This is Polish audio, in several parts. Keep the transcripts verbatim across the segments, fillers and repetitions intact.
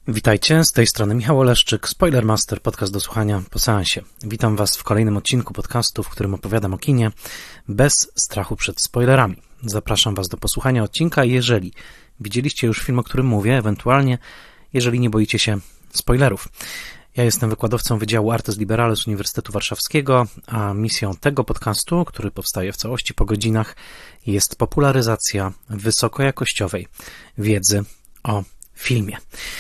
Witajcie, z tej strony Michał Oleszczyk, Spoilermaster, podcast do słuchania po seansie. Witam Was w kolejnym odcinku podcastu, w którym opowiadam o kinie bez strachu przed spoilerami. Zapraszam Was do posłuchania odcinka, jeżeli widzieliście już film, o którym mówię, ewentualnie jeżeli nie boicie się spoilerów. Ja jestem wykładowcą Wydziału Artes Liberales Uniwersytetu Warszawskiego, a misją tego podcastu, który powstaje w całości po godzinach, jest popularyzacja wysokojakościowej wiedzy o filmie.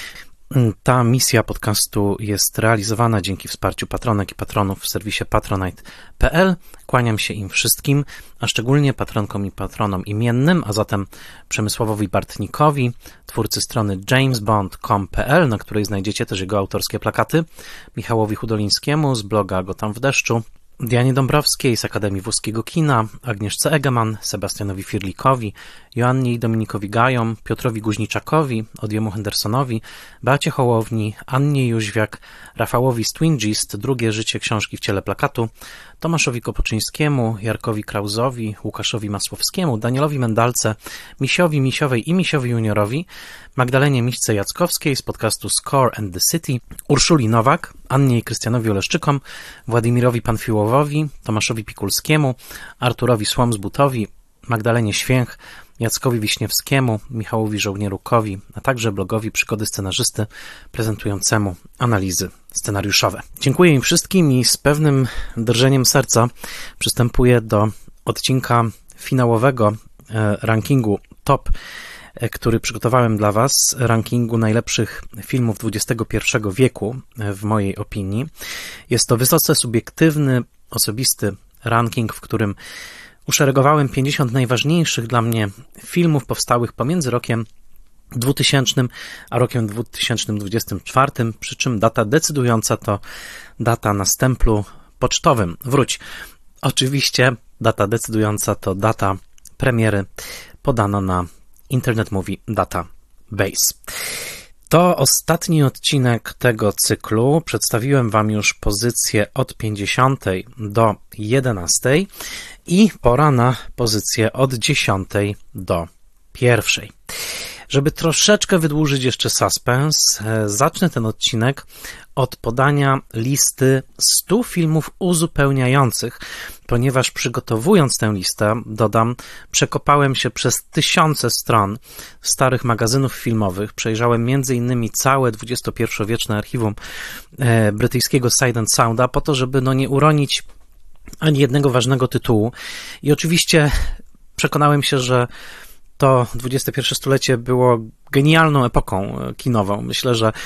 Ta misja podcastu jest realizowana dzięki wsparciu patronek i patronów w serwisie patronite kropka p l. Kłaniam się im wszystkim, a szczególnie patronkom i patronom imiennym, a zatem Przemysławowi Bartnikowi, twórcy strony jamesbond kropka com kropka p l, na której znajdziecie też jego autorskie plakaty, Michałowi Hudolińskiemu z bloga Go tam w deszczu, Dianie Dąbrowskiej z Akademii Włoskiego Kina, Agnieszce Egeman, Sebastianowi Firlikowi, Joannie i Dominikowi Gajom, Piotrowi Guźniczakowi, Odiemu Hendersonowi, Beacie Hołowni, Annie Jóźwiak, Rafałowi Stwingist, Drugie życie książki w ciele plakatu, Tomaszowi Kopoczyńskiemu, Jarkowi Krauzowi, Łukaszowi Masłowskiemu, Danielowi Mendalce, Misiowi Misiowej i Misiowi Juniorowi, Magdalenie Miśce Jackowskiej z podcastu Score and the City, Urszuli Nowak, Annie i Krystianowi Oleszczykom, Władimirowi Panfiłowowi, Tomaszowi Pikulskiemu, Arturowi Słomsbutowi, Magdalenie Święch, Jackowi Wiśniewskiemu, Michałowi Żołnierukowi, a także blogowi Przygody Scenarzysty prezentującemu analizy scenariuszowe. Dziękuję im wszystkim i z pewnym drżeniem serca przystępuję do odcinka finałowego rankingu top, który przygotowałem dla Was, rankingu najlepszych filmów dwudziestego pierwszego wieku w mojej opinii. Jest to wysoce subiektywny, osobisty ranking, w którym uszeregowałem pięćdziesiąt najważniejszych dla mnie filmów powstałych pomiędzy rokiem dwutysięcznym a rokiem dwa tysiące dwudziestym czwartym, przy czym data decydująca to data na stemplu pocztowym. Wróć. Oczywiście data decydująca to data premiery podana na Internet Movie Database. To ostatni odcinek tego cyklu. Przedstawiłem Wam już pozycję od pięćdziesiątej do jedenastej i pora na pozycję od dziesiątej do pierwszej. Żeby troszeczkę wydłużyć jeszcze suspens, zacznę ten odcinek od podania listy stu filmów uzupełniających, ponieważ przygotowując tę listę, dodam, przekopałem się przez tysiące stron starych magazynów filmowych, przejrzałem między innymi całe dwudziestopierwowieczne archiwum e, brytyjskiego Sight and Sounda po to, żeby no nie uronić ani jednego ważnego tytułu i oczywiście przekonałem się, że to dwudzieste pierwsze stulecie było genialną epoką kinową. Myślę, że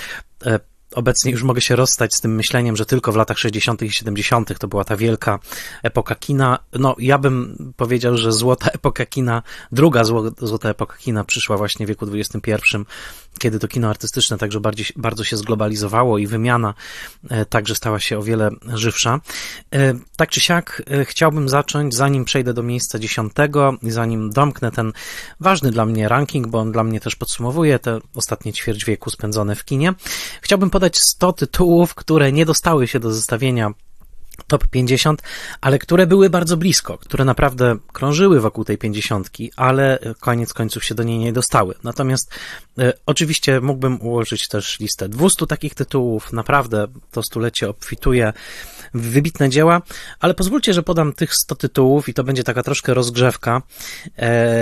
obecnie już mogę się rozstać z tym myśleniem, że tylko w latach sześćdziesiątych i siedemdziesiątych to była ta wielka epoka kina. No, ja bym powiedział, że złota epoka kina, druga złota epoka kina przyszła właśnie w wieku dwudziestym pierwszym, kiedy to kino artystyczne także bardziej, bardzo się zglobalizowało i wymiana także stała się o wiele żywsza. Tak czy siak chciałbym zacząć, zanim przejdę do miejsca dziesiątego i zanim domknę ten ważny dla mnie ranking, bo on dla mnie też podsumowuje te ostatnie ćwierć wieku spędzone w kinie. Chciałbym podać sto tytułów, które nie dostały się do zestawienia top pięćdziesiąt, ale które były bardzo blisko, które naprawdę krążyły wokół tej pięćdziesiątki, ale koniec końców się do niej nie dostały. Natomiast e, oczywiście mógłbym ułożyć też listę dwustu takich tytułów, naprawdę to stulecie obfituje w wybitne dzieła, ale pozwólcie, że podam tych sto tytułów i to będzie taka troszkę rozgrzewka, e,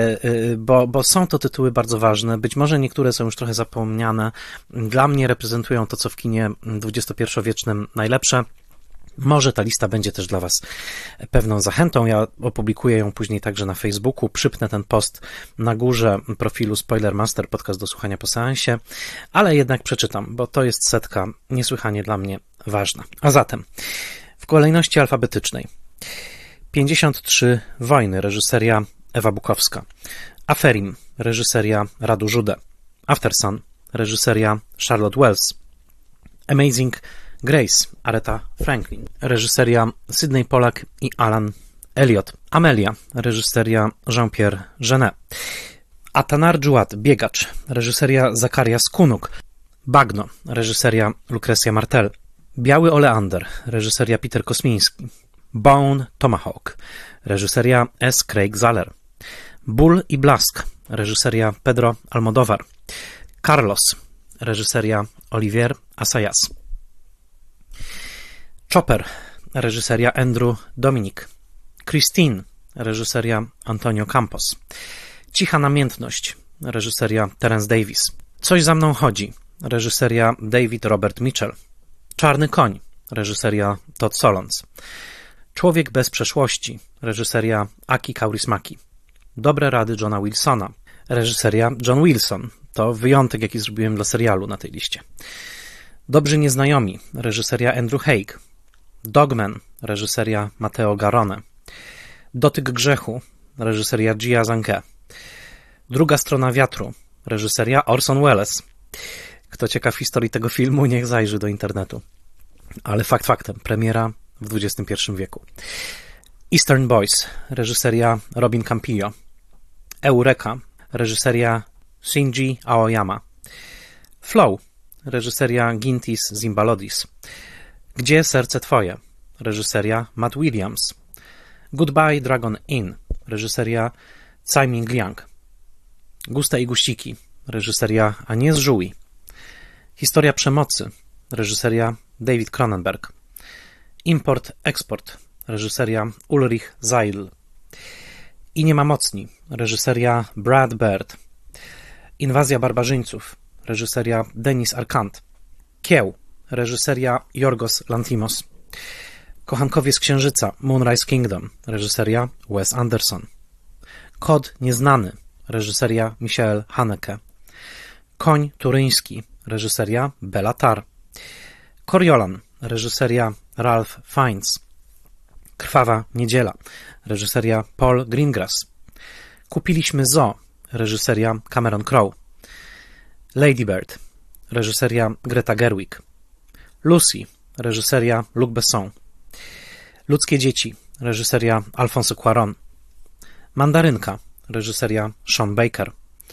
e, bo, bo są to tytuły bardzo ważne, być może niektóre są już trochę zapomniane, dla mnie reprezentują to, co w kinie dwudziestopierwowiecznym najlepsze. Może ta lista będzie też dla Was pewną zachętą. Ja opublikuję ją później także na Facebooku. Przypnę ten post na górze profilu Spoilermaster, podcast do słuchania po seansie, ale jednak przeczytam, bo to jest setka niesłychanie dla mnie ważna. A zatem w kolejności alfabetycznej. pięćdziesiąt trzy Wojny, reżyseria Ewa Bukowska. Aferim, reżyseria Radu Jude. Aftersun, reżyseria Charlotte Wells. Amazing Grace, Aretha Franklin, reżyseria Sydney Pollack i Alan Elliot. Amelia, reżyseria Jean-Pierre Jeunet. Atanar Dżuad, Biegacz, reżyseria Zacharias Kunuk. Bagno, reżyseria Lucrecja Martel. Biały Oleander, reżyseria Peter Kosmiński. Bone Tomahawk, reżyseria S. Craig Zahler. Ból i blask, reżyseria Pedro Almodóvar. Carlos, reżyseria Olivier Assayas. Chopper, reżyseria Andrew Dominik. Christine, reżyseria Antonio Campos. Cicha namiętność, reżyseria Terence Davis. Coś za mną chodzi, reżyseria David Robert Mitchell. Czarny koń, reżyseria Todd Solondz. Człowiek bez przeszłości, reżyseria Aki Kaurismäki. Dobre rady Johna Wilsona, reżyseria John Wilson. To wyjątek, jaki zrobiłem dla serialu na tej liście. Dobrzy nieznajomi, reżyseria Andrew Haigh. Dogman, reżyseria Matteo Garrone. Dotyk grzechu, reżyseria Gia Zanke. Druga strona wiatru, reżyseria Orson Welles. Kto ciekaw historii tego filmu, niech zajrzy do internetu. Ale fakt faktem, premiera w dwudziestym pierwszym wieku. Eastern Boys, reżyseria Robin Campillo. Eureka, reżyseria Shinji Aoyama. Flow, reżyseria Gintis Zimbalodis. Gdzie serce twoje, reżyseria Matt Williams. Goodbye Dragon Inn, reżyseria Tsai Ming Liang. Gusta i guściki, reżyseria Agnieszka Żuj. Historia przemocy, reżyseria David Cronenberg. Import-eksport, reżyseria Ulrich Seidl. I nie ma mocni, reżyseria Brad Bird. Inwazja barbarzyńców, reżyseria Denis Arcand. Kieł, reżyseria Yorgos Lanthimos. Kochankowie z Księżyca, Moonrise Kingdom, reżyseria Wes Anderson. Kod nieznany, reżyseria Michael Haneke. Koń turyński, reżyseria Bela Tarr. Coriolan, reżyseria Ralph Fiennes. Krwawa niedziela, reżyseria Paul Greengrass. Kupiliśmy zoo, reżyseria Cameron Crowe. Lady Bird, reżyseria Greta Gerwig. Lucy, reżyseria Luc Besson. Ludzkie dzieci, reżyseria Alfonso Cuarón. Mandarynka, reżyseria Sean Baker.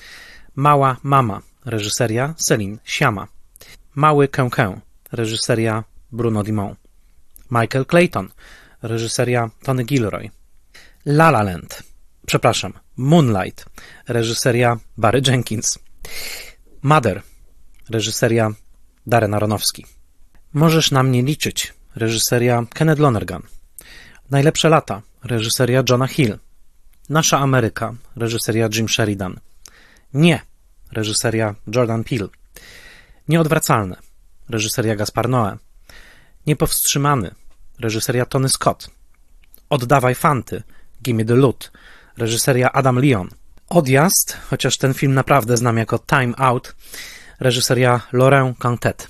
Mała mama, reżyseria Céline Sciamma. Mały Kękę, reżyseria Bruno Dumont. Michael Clayton, reżyseria Tony Gilroy. La La Land, przepraszam, Moonlight, reżyseria Barry Jenkins. Mother, reżyseria Darren Aronofsky. Możesz na mnie liczyć, reżyseria Kenneth Lonergan. Najlepsze lata, reżyseria Johna Hill. Nasza Ameryka, reżyseria Jim Sheridan. Nie, reżyseria Jordan Peele. Nieodwracalne, reżyseria Gaspar Noé. Niepowstrzymany, reżyseria Tony Scott. Oddawaj fanty, Gimme the Loot, reżyseria Adam Leon. Odjazd, chociaż ten film naprawdę znam jako Time Out, reżyseria Laurent Cantet.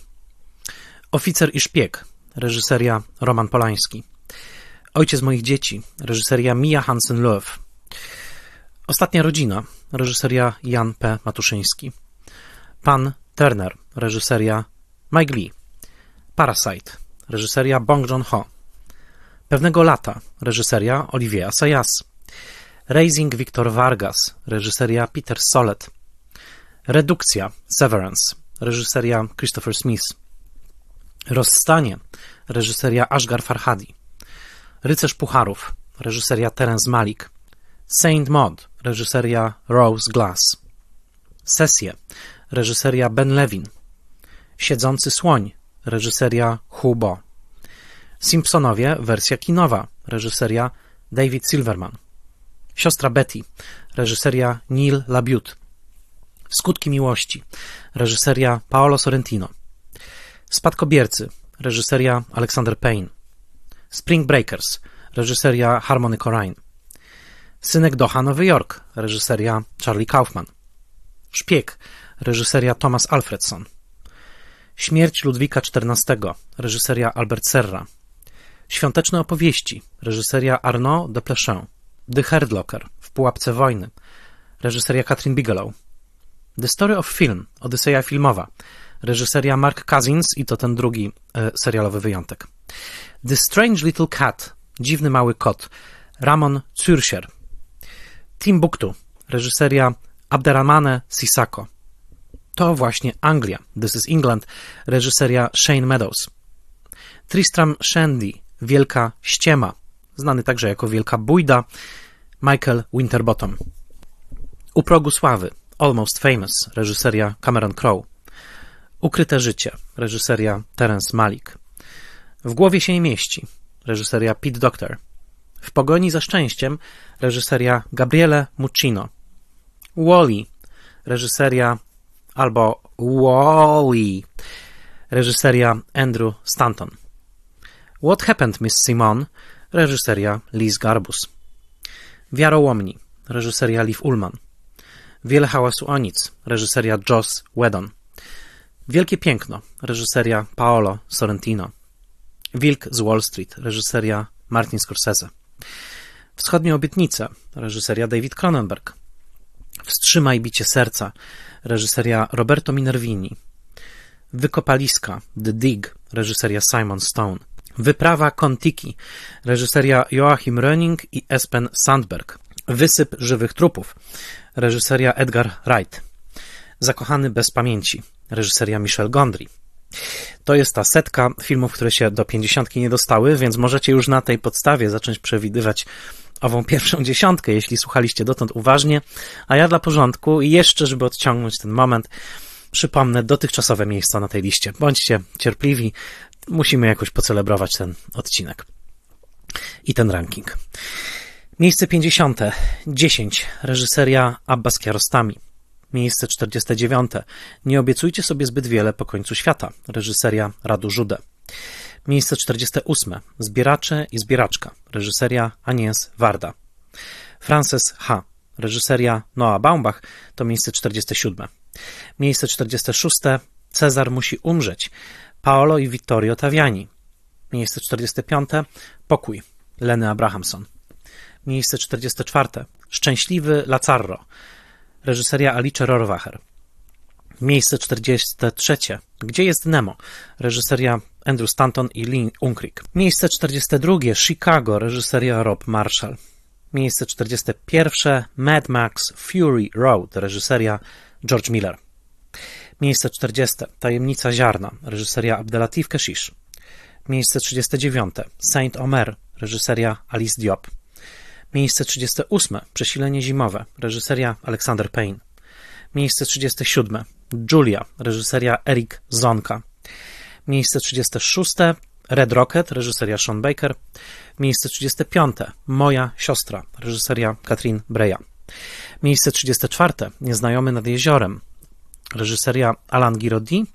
Oficer i szpieg, reżyseria Roman Polański. Ojciec moich dzieci, reżyseria Mia Hansen-Løve. Ostatnia rodzina, reżyseria Jan P. Matuszyński. Pan Turner, reżyseria Mike Lee. Parasite, reżyseria Bong Joon-ho. Pewnego lata, reżyseria Olivier Assayas. Raising Victor Vargas, reżyseria Peter Solet. Redukcja, Severance, reżyseria Christopher Smith. Rozstanie, reżyseria Ashghar Farhadi. Rycerz Pucharów, reżyseria Terence Malick. Saint Maud, reżyseria Rose Glass. Sesje, reżyseria Ben Levin. Siedzący słoń, reżyseria Hu Bo. Simpsonowie, wersja kinowa, reżyseria David Silverman. Siostra Betty, reżyseria Neil LaBute. Skutki miłości, reżyseria Paolo Sorrentino. Spadkobiercy, reżyseria Alexander Payne. Spring Breakers, reżyseria Harmony Korine. Synek Doha, Nowy Jork, reżyseria Charlie Kaufman. Szpieg, reżyseria Thomas Alfredson. Śmierć Ludwika czternastego, reżyseria Albert Serra. Świąteczne opowieści, reżyseria Arnaud de Plechon. The Hurt Locker, w pułapce wojny, reżyseria Katrin Bigelow. The Story of Film, Odyseja filmowa, reżyseria Mark Cousins i to ten drugi e, serialowy wyjątek. The Strange Little Cat, Dziwny Mały Kot, Ramon Zürcher. Timbuktu, reżyseria Abderrahmane Sissako. To właśnie Anglia, This is England, reżyseria Shane Meadows. Tristram Shandy, Wielka Ściema, znany także jako Wielka Bójda, Michael Winterbottom. U progu sławy, Almost Famous, reżyseria Cameron Crowe. Ukryte życie, reżyseria Terrence Malick. W głowie się nie mieści, reżyseria Pete Docter. W pogoni za szczęściem, reżyseria Gabriele Muccino. Wall-E, reżyseria albo Wall-E, reżyseria Andrew Stanton. What Happened, Miss Simone, reżyseria Liz Garbus. Wiarołomni, reżyseria Liv Ullmann. Wiele hałasu o nic, reżyseria Joss Whedon. Wielkie piękno, reżyseria Paolo Sorrentino. Wilk z Wall Street, reżyseria Martin Scorsese. Wschodnie obietnice, reżyseria David Cronenberg. Wstrzymaj bicie serca, reżyseria Roberto Minervini. Wykopaliska, The Dig, reżyseria Simon Stone. Wyprawa Kon-Tiki, reżyseria Joachim Röning i Espen Sandberg. Wysyp żywych trupów, reżyseria Edgar Wright. Zakochany bez pamięci, reżyseria Michel Gondry. To jest ta setka filmów, które się do pięćdziesiątki nie dostały, więc możecie już na tej podstawie zacząć przewidywać ową pierwszą dziesiątkę, jeśli słuchaliście dotąd uważnie, a ja dla porządku i jeszcze, żeby odciągnąć ten moment, przypomnę dotychczasowe miejsca na tej liście. Bądźcie cierpliwi, musimy jakoś pocelebrować ten odcinek i ten ranking. Miejsce pięćdziesiąte. dziesięć. Reżyseria Abbas Kiarostami. Miejsce czterdzieste dziewiąte. Nie obiecujcie sobie zbyt wiele po końcu świata. Reżyseria Radu Jude. Miejsce czterdzieste ósme. Zbieracze i zbieraczka. Reżyseria Agnieszka Varda. Frances H. Reżyseria Noah Baumbach to miejsce czterdzieste siódme. Miejsce czterdzieste szóste. Cezar musi umrzeć. Paolo i Vittorio Taviani. Miejsce czterdzieste piąte. Pokój. Leny Abrahamson. Miejsce czterdzieste czwarte. Szczęśliwy Lazarro. Reżyseria Alice Rohrwacher. Miejsce czterdzieste trzecie. Gdzie jest Nemo? Reżyseria Andrew Stanton i Lee Unkrich. Miejsce czterdzieste drugie. Chicago. Reżyseria Rob Marshall. Miejsce czterdzieste pierwsze. Mad Max Fury Road. Reżyseria George Miller. Miejsce czterdzieste. Tajemnica ziarna. Reżyseria Abdelatif Keshish. Miejsce trzydzieste dziewiąte. Saint Omer. Reżyseria Alice Diop. Miejsce trzydzieste ósme. Przesilenie zimowe. Reżyseria Alexander Payne. Miejsce trzydzieste siódme. Julia. Reżyseria Eric Zonka. Miejsce trzydzieste szóste. Red Rocket. Reżyseria Sean Baker. Miejsce trzydzieste piąte. Moja siostra. Reżyseria Katrin Breja. Miejsce trzydzieste czwarte. Nieznajomy nad jeziorem. Reżyseria Alan Giraudy.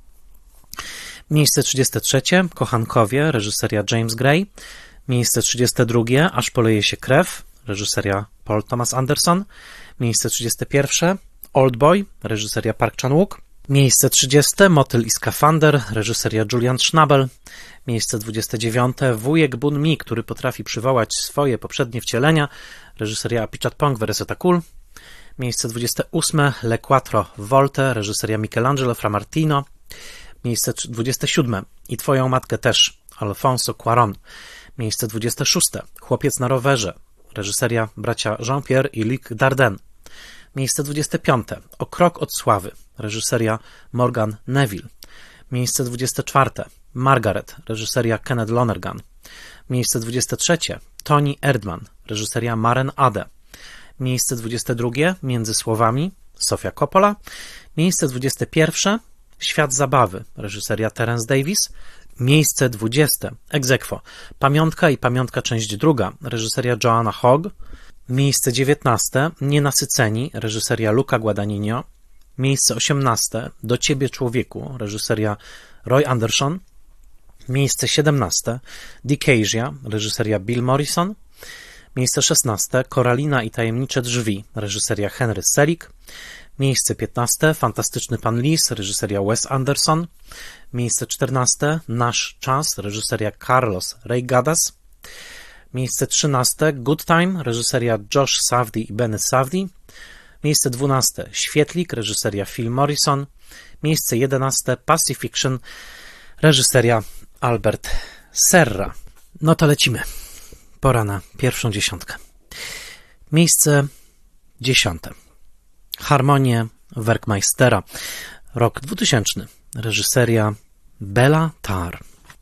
Miejsce trzydzieste trzecie. Kochankowie. Reżyseria James Gray. Miejsce trzydzieste drugie. Aż poleje się krew. Reżyseria Paul Thomas Anderson. Miejsce trzydzieste pierwsze. Old Boy. Reżyseria Park Chan-wook. Miejsce trzydzieste. Motyl i skafander. Reżyseria Julian Schnabel. Miejsce dwudzieste dziewiąte. Wujek Bun-mi, który potrafi przywołać swoje poprzednie wcielenia. Reżyseria Apichatpong Vereseta-Kul. Miejsce dwudzieste ósme. Le Quattro Volte. Reżyseria Michelangelo Framartino. Miejsce dwudzieste siódme. I Twoją matkę też. Alfonso Cuarón. Miejsce dwudzieste szóste. Chłopiec na rowerze. Reżyseria bracia Jean-Pierre i Luc Dardenne. Miejsce dwudzieste piąte. O krok od sławy. Reżyseria Morgan Neville. Miejsce dwudzieste czwarte. Margaret. Reżyseria Kenneth Lonergan. Miejsce dwudzieste trzecie. Tony Erdmann. Reżyseria Maren Ade. Miejsce dwudzieste drugie. Między słowami. Sofia Coppola. Miejsce dwudzieste pierwsze. Świat zabawy. Reżyseria Terence Davis. Miejsce dwudzieste. Ex aequo. Pamiątka i pamiątka część druga. Reżyseria Joanna Hogg. Miejsce dziewiętnaste. Nienasyceni. Reżyseria Luca Guadagnino. Miejsce osiemnaste. Do ciebie człowieku. Reżyseria Roy Anderson. Miejsce siedemnaste. Decasia. Reżyseria Bill Morrison. Miejsce szesnaste. Koralina i tajemnicze drzwi. Reżyseria Henry Selick. Miejsce piętnaste. Fantastyczny pan Lis. Reżyseria Wes Anderson. Miejsce czternaste. Nasz czas. Reżyseria Carlos Reigadas. Miejsce trzynaste. Good Time. Reżyseria Josh Safdie i Benny Safdie. Miejsce dwunaste. Świetlik. Reżyseria Phil Morrison. Miejsce jedenaste. Pacifiction. Reżyseria Albert Serra. No to lecimy. Pora na pierwszą dziesiątkę. Miejsce dziesiąte. Harmonie Werkmeistera. Rok dwutysięczny. Reżyseria Bela Tarr.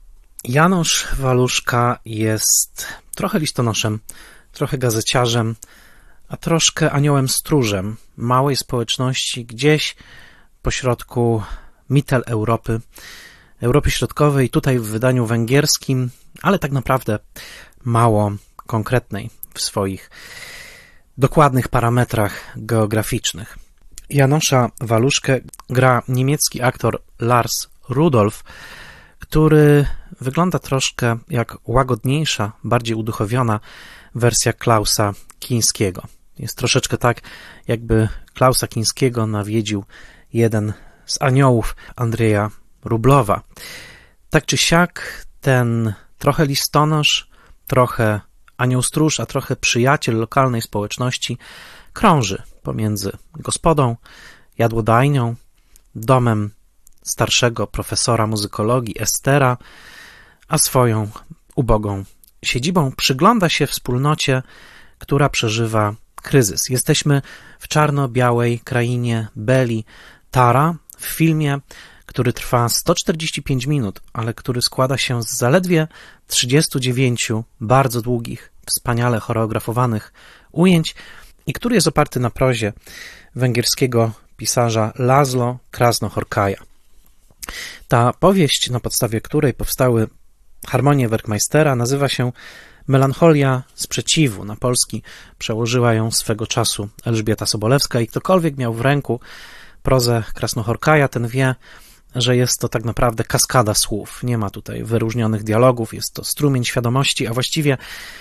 Janusz Waluszka jest trochę listonoszem, trochę gazeciarzem, a troszkę aniołem stróżem małej społeczności gdzieś pośrodku Mitteleuropy, Europy Środkowej, tutaj w wydaniu węgierskim, ale tak naprawdę mało konkretnej w swoich dokładnych parametrach geograficznych. Janosza Waluszkę gra niemiecki aktor Lars Rudolph, który wygląda troszkę jak łagodniejsza, bardziej uduchowiona wersja Klausa Kińskiego. Jest troszeczkę tak, jakby Klausa Kińskiego nawiedził jeden z aniołów Andrzeja Rublowa. Tak czy siak, ten trochę listonosz, trochę anioł stróż, a trochę przyjaciel lokalnej społeczności krąży pomiędzy gospodą, jadłodajnią, domem starszego profesora muzykologii Estera, a swoją ubogą siedzibą przygląda się wspólnocie, która przeżywa kryzys. Jesteśmy w czarno-białej krainie Beli Tara, w filmie, który trwa sto czterdzieści pięć minut, ale który składa się z zaledwie trzydziestu dziewięciu bardzo długich, wspaniale choreografowanych ujęć i który jest oparty na prozie węgierskiego pisarza Laszlo Krasznahorkaja. Ta powieść, na podstawie której powstały harmonie Werkmeistera, nazywa się Melancholia sprzeciwu. Na polski przełożyła ją swego czasu Elżbieta Sobolewska i ktokolwiek miał w ręku prozę Krasznahorkaja, ten wie, że jest to tak naprawdę kaskada słów. Nie ma tutaj wyróżnionych dialogów, jest to strumień świadomości, a właściwie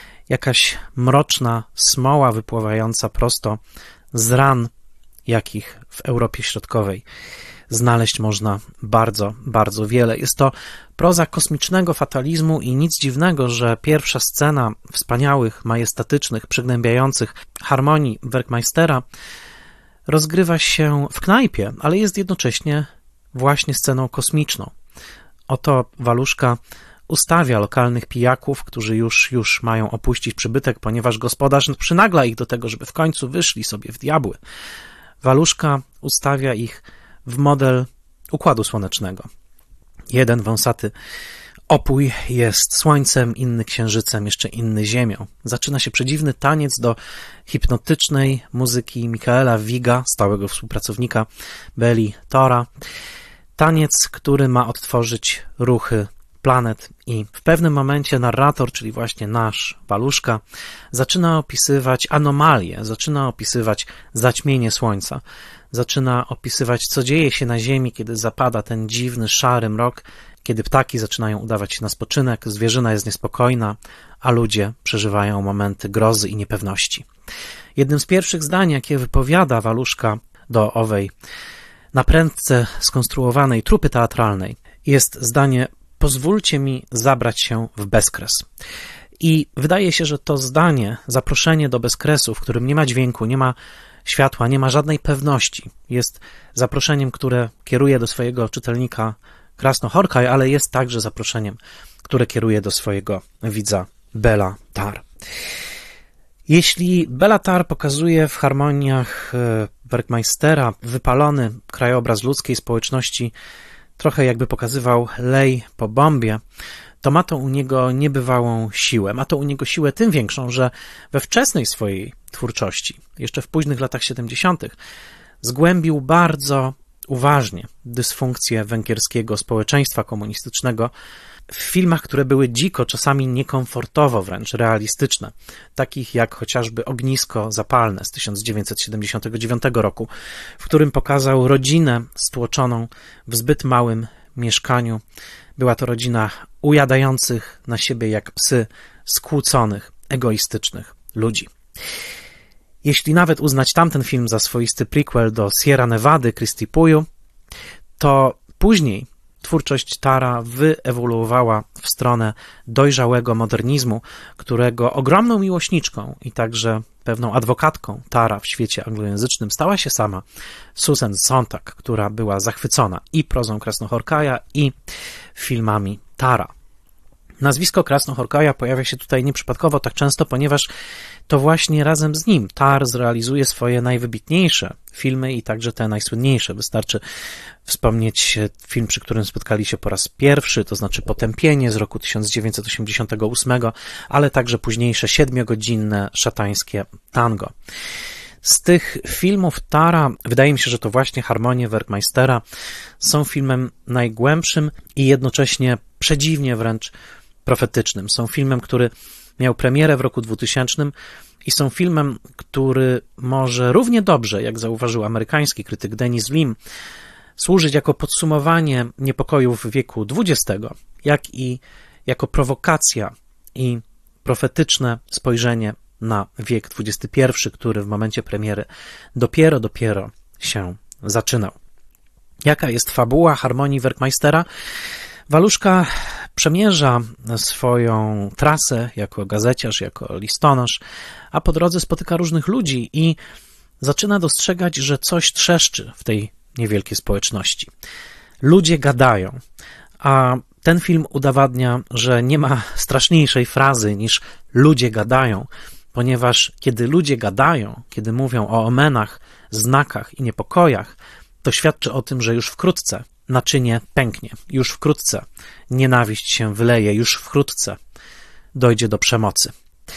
jakaś mroczna smoła wypływająca prosto z ran, jakich w Europie Środkowej znaleźć można bardzo, bardzo wiele. Jest to proza kosmicznego fatalizmu i nic dziwnego, że pierwsza scena wspaniałych, majestatycznych, przygnębiających harmonii Werkmeistera rozgrywa się w knajpie, ale jest jednocześnie właśnie sceną kosmiczną. Oto Waluszka ustawia lokalnych pijaków, którzy już, już mają opuścić przybytek, ponieważ gospodarz przynagla ich do tego, żeby w końcu wyszli sobie w diabły. Waluszka ustawia ich w model Układu Słonecznego. Jeden wąsaty opój jest słońcem, inny księżycem, jeszcze inny ziemią. Zaczyna się przedziwny taniec do hipnotycznej muzyki Michaela Wiga, stałego współpracownika Beli Tora. Taniec, który ma odtworzyć ruchy planet i w pewnym momencie narrator, czyli właśnie nasz Waluszka, zaczyna opisywać anomalie, zaczyna opisywać zaćmienie słońca, zaczyna opisywać, co dzieje się na Ziemi, kiedy zapada ten dziwny, szary mrok, kiedy ptaki zaczynają udawać się na spoczynek, zwierzyna jest niespokojna, a ludzie przeżywają momenty grozy i niepewności. Jednym z pierwszych zdań, jakie wypowiada Waluszka do owej naprędce skonstruowanej trupy teatralnej, jest zdanie: pozwólcie mi zabrać się w bezkres. I wydaje się, że to zdanie, zaproszenie do bezkresu, w którym nie ma dźwięku, nie ma światła, nie ma żadnej pewności, jest zaproszeniem, które kieruje do swojego czytelnika Krasznahorkaj, ale jest także zaproszeniem, które kieruje do swojego widza Bela Tar. Jeśli Bela Tar pokazuje w harmoniach Werkmeistera wypalony krajobraz ludzkiej społeczności, trochę jakby pokazywał lej po bombie, to ma to u niego niebywałą siłę. Ma to u niego siłę tym większą, że we wczesnej swojej twórczości, jeszcze w późnych latach siedemdziesiątych, zgłębił bardzo uważnie dysfunkcję węgierskiego społeczeństwa komunistycznego w filmach, które były dziko, czasami niekomfortowo wręcz realistyczne, takich jak chociażby Ognisko zapalne z tysiąc dziewięćset siedemdziesiątego dziewiątego roku, w którym pokazał rodzinę stłoczoną w zbyt małym mieszkaniu. Była to rodzina ujadających na siebie jak psy, skłóconych, egoistycznych ludzi. Jeśli nawet uznać tamten film za swoisty prequel do Sierra Nevady Christy Puyu, to później twórczość Tara wyewoluowała w stronę dojrzałego modernizmu, którego ogromną miłośniczką i także pewną adwokatką Tara w świecie anglojęzycznym stała się sama Susan Sontag, która była zachwycona i prozą Krasznahorkaja, i filmami Tara. Nazwisko Krasznahorkaja pojawia się tutaj nieprzypadkowo tak często, ponieważ to właśnie razem z nim Tar zrealizuje swoje najwybitniejsze filmy i także te najsłynniejsze. Wystarczy wspomnieć film, przy którym spotkali się po raz pierwszy, to znaczy Potępienie z roku tysiąc dziewięćset osiemdziesiątego ósmego, ale także późniejsze siedmiogodzinne szatańskie tango. Z tych filmów Tara, wydaje mi się, że to właśnie Harmonie Werkmeistera są filmem najgłębszym i jednocześnie przedziwnie wręcz profetycznym. Są filmem, który miał premierę w roku dwutysięcznym i są filmem, który może równie dobrze, jak zauważył amerykański krytyk Denis Lim, służyć jako podsumowanie niepokojów wieku dwudziestego, jak i jako prowokacja i profetyczne spojrzenie na wiek dwudziesty pierwszy, który w momencie premiery dopiero, dopiero się zaczynał. Jaka jest fabuła Harmonii Werkmeistera? Waluszka przemierza swoją trasę jako gazeciarz, jako listonosz, a po drodze spotyka różnych ludzi i zaczyna dostrzegać, że coś trzeszczy w tej niewielkiej społeczności. Ludzie gadają, a ten film udowadnia, że nie ma straszniejszej frazy niż ludzie gadają, ponieważ kiedy ludzie gadają, kiedy mówią o omenach, znakach i niepokojach, to świadczy o tym, że już wkrótce naczynie pęknie, już wkrótce nienawiść się wyleje, już wkrótce dojdzie do przemocy.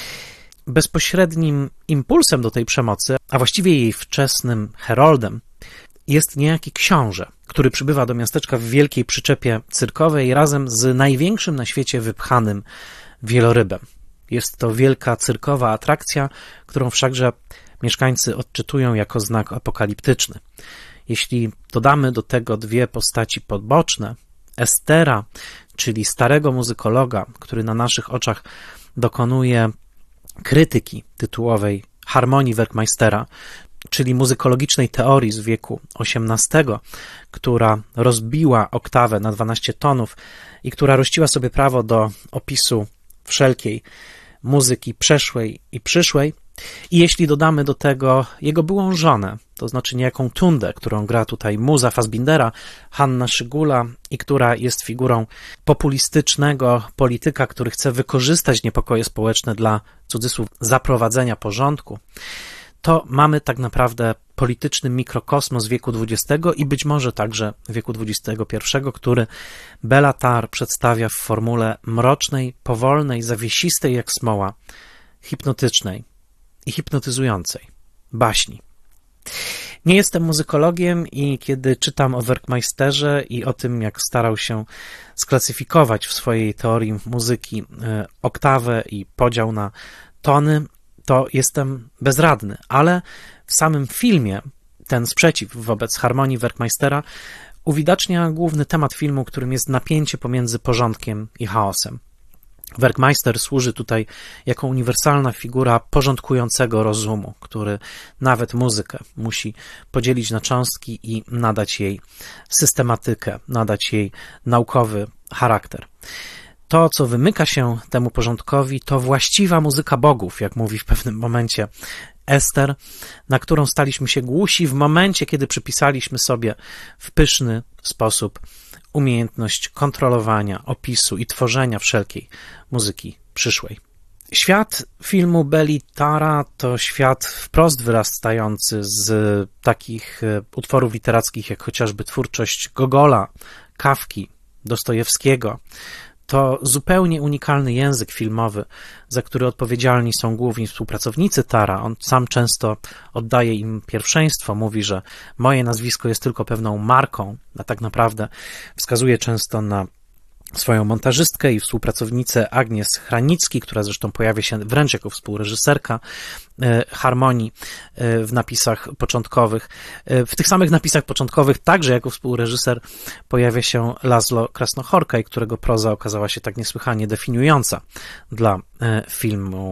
Bezpośrednim impulsem do tej przemocy, a właściwie jej wczesnym heroldem, jest niejaki książę, który przybywa do miasteczka w wielkiej przyczepie cyrkowej razem z największym na świecie wypchanym wielorybem. Jest to wielka cyrkowa atrakcja, którą wszakże mieszkańcy odczytują jako znak apokaliptyczny. Jeśli dodamy do tego dwie postaci podboczne, Estera, czyli starego muzykologa, który na naszych oczach dokonuje krytyki tytułowej Harmonii Werkmeistera, czyli muzykologicznej teorii z wieku osiemnastego, która rozbiła oktawę na dwanaście tonów i która rościła sobie prawo do opisu wszelkiej muzyki przeszłej i przyszłej. I jeśli dodamy do tego jego byłą żonę, to znaczy niejaką Tundę, którą gra tutaj muza Fassbindera, Hanna Szygula, i która jest figurą populistycznego polityka, który chce wykorzystać niepokoje społeczne dla, cudzysłów, zaprowadzenia porządku, to mamy tak naprawdę polityczny mikrokosmos wieku dwudziestego i być może także wieku dwudziestego pierwszego, który Béla Tarr przedstawia w formule mrocznej, powolnej, zawiesistej jak smoła, hipnotycznej i hipnotyzującej baśni. Nie jestem muzykologiem i kiedy czytam o Werkmeisterze i o tym, jak starał się sklasyfikować w swojej teorii muzyki oktawę i podział na tony, to jestem bezradny, ale w samym filmie ten sprzeciw wobec harmonii Werkmeistera uwidacznia główny temat filmu, którym jest napięcie pomiędzy porządkiem i chaosem. Werkmeister służy tutaj jako uniwersalna figura porządkującego rozumu, który nawet muzykę musi podzielić na cząstki i nadać jej systematykę, nadać jej naukowy charakter. To, co wymyka się temu porządkowi, to właściwa muzyka bogów, jak mówi w pewnym momencie Ester, na którą staliśmy się głusi w momencie, kiedy przypisaliśmy sobie w pyszny sposób umiejętność kontrolowania, opisu i tworzenia wszelkiej muzyki przyszłej. Świat filmu Béli Tarra to świat wprost wyrastający z takich utworów literackich, jak chociażby twórczość Gogola, Kafki, Dostojewskiego. To zupełnie unikalny język filmowy, za który odpowiedzialni są główni współpracownicy Tarra. On sam często oddaje im pierwszeństwo, mówi, że moje nazwisko jest tylko pewną marką, a tak naprawdę wskazuje często na swoją montażystkę i współpracownicę Agnies Hranicki, która zresztą pojawia się wręcz jako współreżyserka harmonii w napisach początkowych. W tych samych napisach początkowych także jako współreżyser pojawia się Laszlo Krasnochorkaj, którego proza okazała się tak niesłychanie definiująca dla filmu,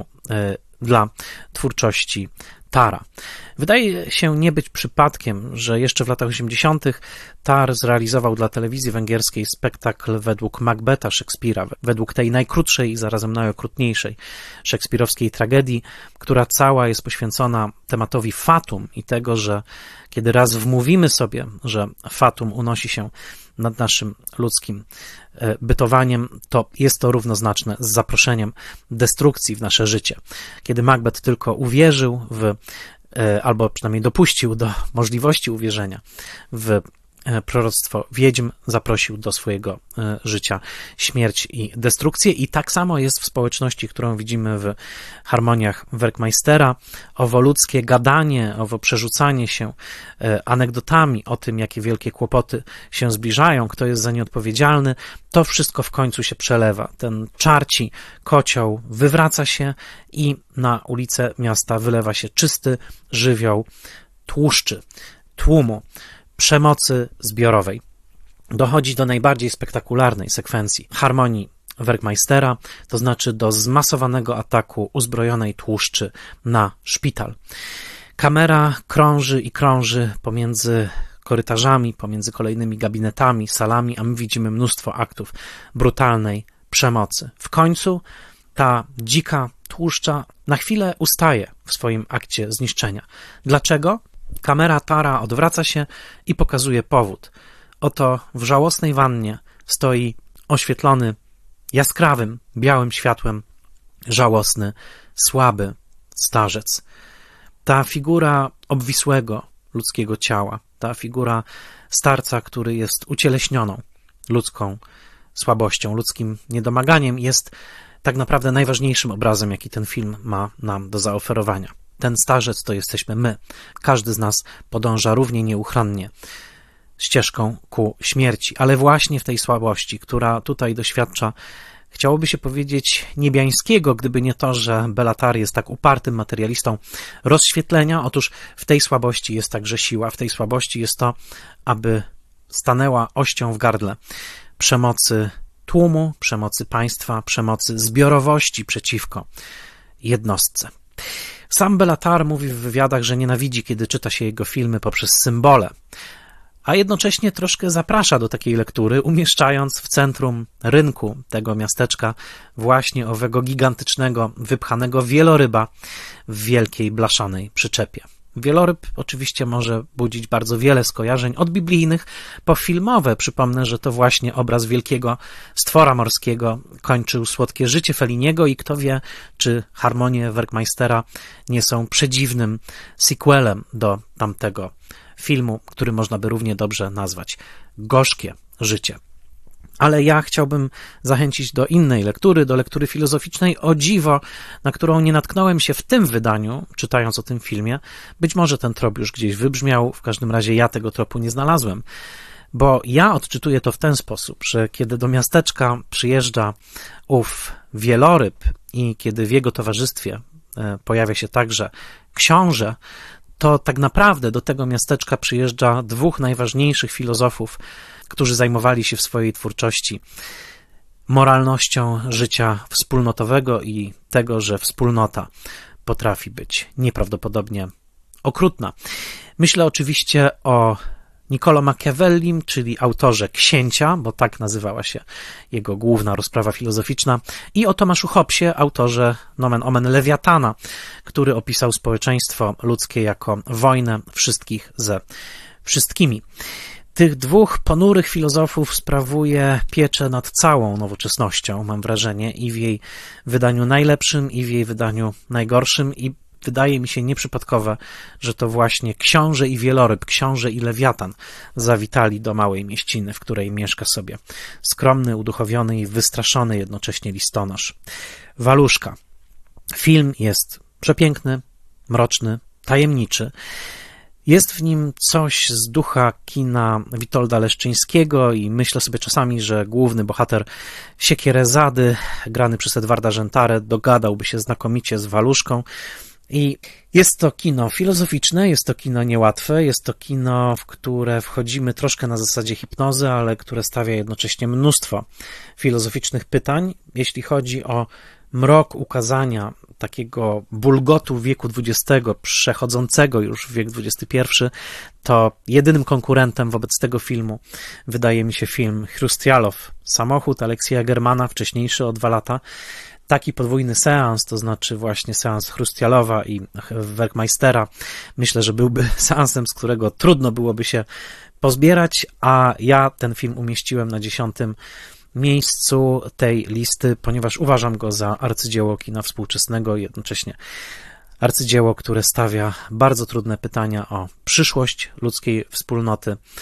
dla twórczości Tarra. Wydaje się nie być przypadkiem, że jeszcze w latach osiemdziesiątych Tarr zrealizował dla telewizji węgierskiej spektakl według Macbetha Szekspira, według tej najkrótszej i zarazem najokrutniejszej szekspirowskiej tragedii, która cała jest poświęcona tematowi fatum i tego, że kiedy raz wmówimy sobie, że fatum unosi się nad naszym ludzkim bytowaniem, to jest to równoznaczne z zaproszeniem destrukcji w nasze życie. Kiedy Macbeth tylko uwierzył w, albo przynajmniej dopuścił do możliwości uwierzenia w proroctwo wiedźm zaprosił do swojego życia śmierć i destrukcję. I tak samo jest w społeczności, którą widzimy w harmoniach Werkmeistera. Owo ludzkie gadanie, owo przerzucanie się anegdotami o tym, jakie wielkie kłopoty się zbliżają, kto jest za nie odpowiedzialny, to wszystko w końcu się przelewa. Ten czarci kocioł wywraca się i na ulice miasta wylewa się czysty żywioł tłuszczy, tłumu, przemocy zbiorowej. Dochodzi do najbardziej spektakularnej sekwencji harmonii Werkmeistera, to znaczy do zmasowanego ataku uzbrojonej tłuszczy na szpital. Kamera krąży i krąży pomiędzy korytarzami, pomiędzy kolejnymi gabinetami, salami, a my widzimy mnóstwo aktów brutalnej przemocy. W końcu ta dzika tłuszcza na chwilę ustaje w swoim akcie zniszczenia. Dlaczego? Kamera Tara odwraca się i pokazuje powód. Oto w żałosnej wannie stoi oświetlony jaskrawym, białym światłem żałosny, słaby starzec. Ta figura obwisłego ludzkiego ciała, ta figura starca, który jest ucieleśnioną ludzką słabością, ludzkim niedomaganiem, jest tak naprawdę najważniejszym obrazem, jaki ten film ma nam do zaoferowania. Ten starzec to jesteśmy my. Każdy z nas podąża równie nieuchronnie ścieżką ku śmierci, ale właśnie w tej słabości, która tutaj doświadcza, chciałoby się powiedzieć, niebiańskiego, gdyby nie to, że Bellatar jest tak upartym materialistą rozświetlenia. Otóż w tej słabości jest także siła, w tej słabości jest to, aby stanęła ością w gardle przemocy tłumu, przemocy państwa, przemocy zbiorowości przeciwko jednostce. Sam Bellatar mówi w wywiadach, że nienawidzi, kiedy czyta się jego filmy poprzez symbole, a jednocześnie troszkę zaprasza do takiej lektury, umieszczając w centrum rynku tego miasteczka właśnie owego gigantycznego, wypchanego wieloryba w wielkiej blaszanej przyczepie. Wieloryb oczywiście może budzić bardzo wiele skojarzeń, od biblijnych po filmowe. Przypomnę, że to właśnie obraz wielkiego stwora morskiego kończył słodkie życie Felliniego i kto wie, czy harmonie Werkmeistera nie są przedziwnym sequelem do tamtego filmu, który można by równie dobrze nazwać Gorzkie życie. Ale ja chciałbym zachęcić do innej lektury, do lektury filozoficznej, o dziwo, na którą nie natknąłem się w tym wydaniu, czytając o tym filmie. Być może ten trop już gdzieś wybrzmiał, w każdym razie ja tego tropu nie znalazłem, bo ja odczytuję to w ten sposób, że kiedy do miasteczka przyjeżdża ów wieloryb i kiedy w jego towarzystwie pojawia się także książę, to tak naprawdę do tego miasteczka przyjeżdża dwóch najważniejszych filozofów, którzy zajmowali się w swojej twórczości moralnością życia wspólnotowego i tego, że wspólnota potrafi być nieprawdopodobnie okrutna. Myślę oczywiście o Niccolo Machiavellim, czyli autorze Księcia, bo tak nazywała się jego główna rozprawa filozoficzna, i o Tomaszu Hobbesie, autorze nomen omen Lewiatana, który opisał społeczeństwo ludzkie jako wojnę wszystkich ze wszystkimi. Tych dwóch ponurych filozofów sprawuje pieczę nad całą nowoczesnością, mam wrażenie, i w jej wydaniu najlepszym, i w jej wydaniu najgorszym, i wydaje mi się nieprzypadkowe, że to właśnie książę i wieloryb, książę i lewiatan zawitali do małej mieściny, w której mieszka sobie skromny, uduchowiony i wystraszony jednocześnie listonosz. Waluszka. Film jest przepiękny, mroczny, tajemniczy. Jest w nim coś z ducha kina Witolda Leszczyńskiego i myślę sobie czasami, że główny bohater Siekierezady, grany przez Edwarda Żentarę, dogadałby się znakomicie z Waluszką. I jest to kino filozoficzne, jest to kino niełatwe, jest to kino, w które wchodzimy troszkę na zasadzie hipnozy, ale które stawia jednocześnie mnóstwo filozoficznych pytań. Jeśli chodzi o mrok ukazania takiego bulgotu wieku dwudziestego, przechodzącego już w wiek dwudziesty pierwszy, to jedynym konkurentem wobec tego filmu wydaje mi się film Chrustialow, Samochód Aleksieja Germana, wcześniejszy o dwa lata. Taki podwójny seans, to znaczy właśnie seans Chrustialowa i Werkmeistera, myślę, że byłby seansem, z którego trudno byłoby się pozbierać, a ja ten film umieściłem na dziesiątym miejscu tej listy, ponieważ uważam go za arcydzieło kina współczesnego i jednocześnie arcydzieło, które stawia bardzo trudne pytania o przyszłość ludzkiej wspólnoty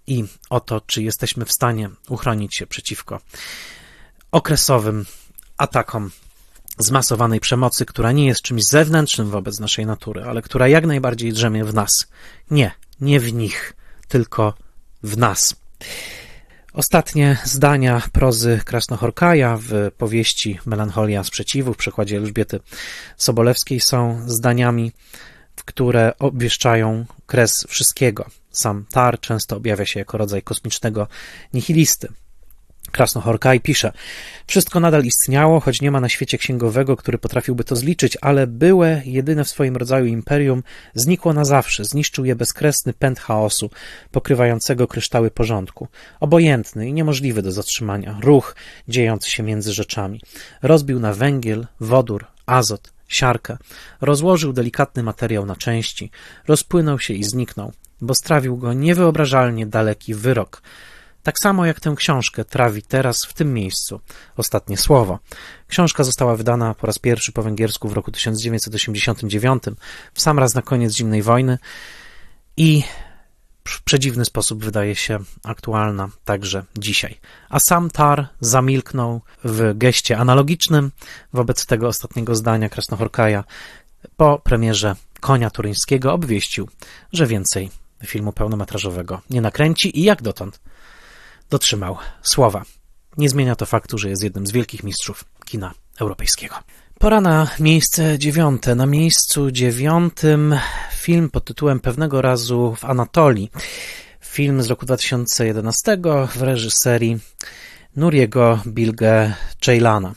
i o to, czy jesteśmy w stanie uchronić się przeciwko okresowym atakom zmasowanej przemocy, która nie jest czymś zewnętrznym wobec naszej natury, ale która jak najbardziej drzemie w nas. Nie, nie w nich, tylko w nas. Ostatnie zdania prozy Krasnohorkaja w powieści Melancholia Sprzeciwu w przekładzie Elżbiety Sobolewskiej są zdaniami, które obwieszczają kres wszystkiego. Sam Tar często objawia się jako rodzaj kosmicznego nihilisty. Krasnohorkaj pisze: wszystko nadal istniało, choć nie ma na świecie księgowego, który potrafiłby to zliczyć, ale byłe, jedyne w swoim rodzaju imperium znikło na zawsze, zniszczył je bezkresny pęd chaosu, pokrywającego kryształy porządku, obojętny i niemożliwy do zatrzymania, ruch dziejący się między rzeczami. Rozbił na węgiel, wodór, azot, siarkę, rozłożył delikatny materiał na części, rozpłynął się i zniknął, bo strawił go niewyobrażalnie daleki wyrok. Tak samo jak tę książkę trawi teraz w tym miejscu ostatnie słowo. Książka została wydana po raz pierwszy po węgiersku w roku tysiąc dziewięćset osiemdziesiątym dziewiątym, w sam raz na koniec zimnej wojny i w przedziwny sposób wydaje się aktualna także dzisiaj. A sam Tar zamilknął w geście analogicznym wobec tego ostatniego zdania Krasnohorkaja. Po premierze Konia Turyńskiego obwieścił, że więcej filmu pełnometrażowego nie nakręci i jak dotąd dotrzymał słowa. Nie zmienia to faktu, że jest jednym z wielkich mistrzów kina europejskiego. Pora na miejsce dziewiąte. Na miejscu dziewiątym film pod tytułem Pewnego razu w Anatolii. Film z roku dwa tysiące jedenastego w reżyserii Nuriego Bilge Ceylana.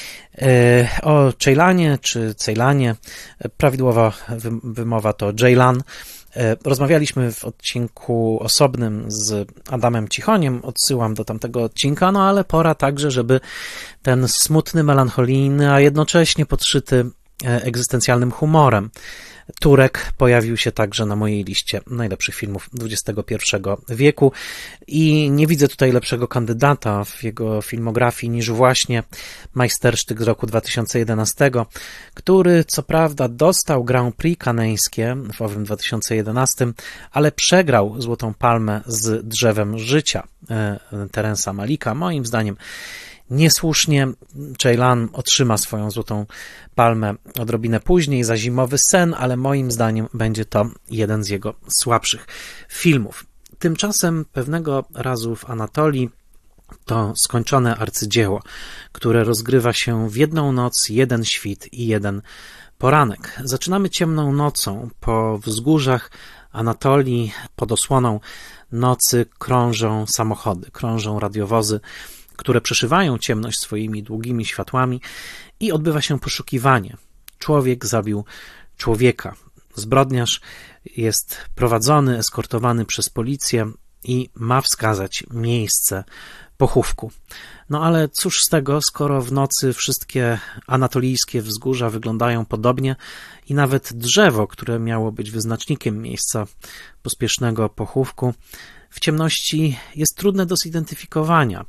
O Ceylanie czy Ceylanie, prawidłowa wymowa to Ceylan. Rozmawialiśmy w odcinku osobnym z Adamem Cichoniem, odsyłam do tamtego odcinka, no ale pora także, żeby ten smutny, melancholijny, a jednocześnie podszyty egzystencjalnym humorem Turek pojawił się także na mojej liście najlepszych filmów dwudziestego pierwszego wieku i nie widzę tutaj lepszego kandydata w jego filmografii niż właśnie majstersztyk z roku dwa tysiące jedenastego, który co prawda dostał Grand Prix kaneńskie w owym dwa tysiące jedenastym, ale przegrał Złotą Palmę z Drzewem Życia Terensa Malika. Moim zdaniem niesłusznie. Ceylan otrzyma swoją Złotą Palmę odrobinę później za Zimowy sen, ale moim zdaniem będzie to jeden z jego słabszych filmów. Tymczasem Pewnego razu w Anatolii to skończone arcydzieło, które rozgrywa się w jedną noc, jeden świt i jeden poranek. Zaczynamy ciemną nocą. Po wzgórzach Anatolii pod osłoną nocy krążą samochody, krążą radiowozy, które przeszywają ciemność swoimi długimi światłami i odbywa się poszukiwanie. Człowiek zabił człowieka. Zbrodniarz jest prowadzony, eskortowany przez policję i ma wskazać miejsce pochówku. No ale cóż z tego, skoro w nocy wszystkie anatolijskie wzgórza wyglądają podobnie i nawet drzewo, które miało być wyznacznikiem miejsca pospiesznego pochówku, w ciemności jest trudne do zidentyfikowania.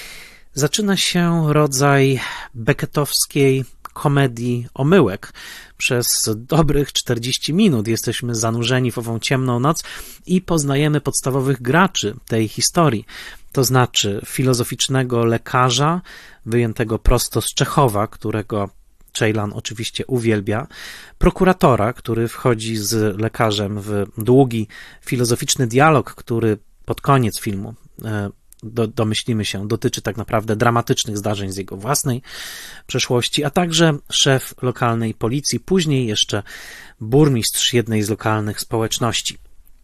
Zaczyna się rodzaj becketowskiej komedii omyłek. Przez dobrych czterdzieści minut jesteśmy zanurzeni w ową ciemną noc i poznajemy podstawowych graczy tej historii, to znaczy filozoficznego lekarza, wyjętego prosto z Czechowa, którego Ceylan oczywiście uwielbia, prokuratora, który wchodzi z lekarzem w długi, filozoficzny dialog, który pod koniec filmu Do, domyślimy się, dotyczy tak naprawdę dramatycznych zdarzeń z jego własnej przeszłości, a także szef lokalnej policji, później jeszcze burmistrz jednej z lokalnych społeczności.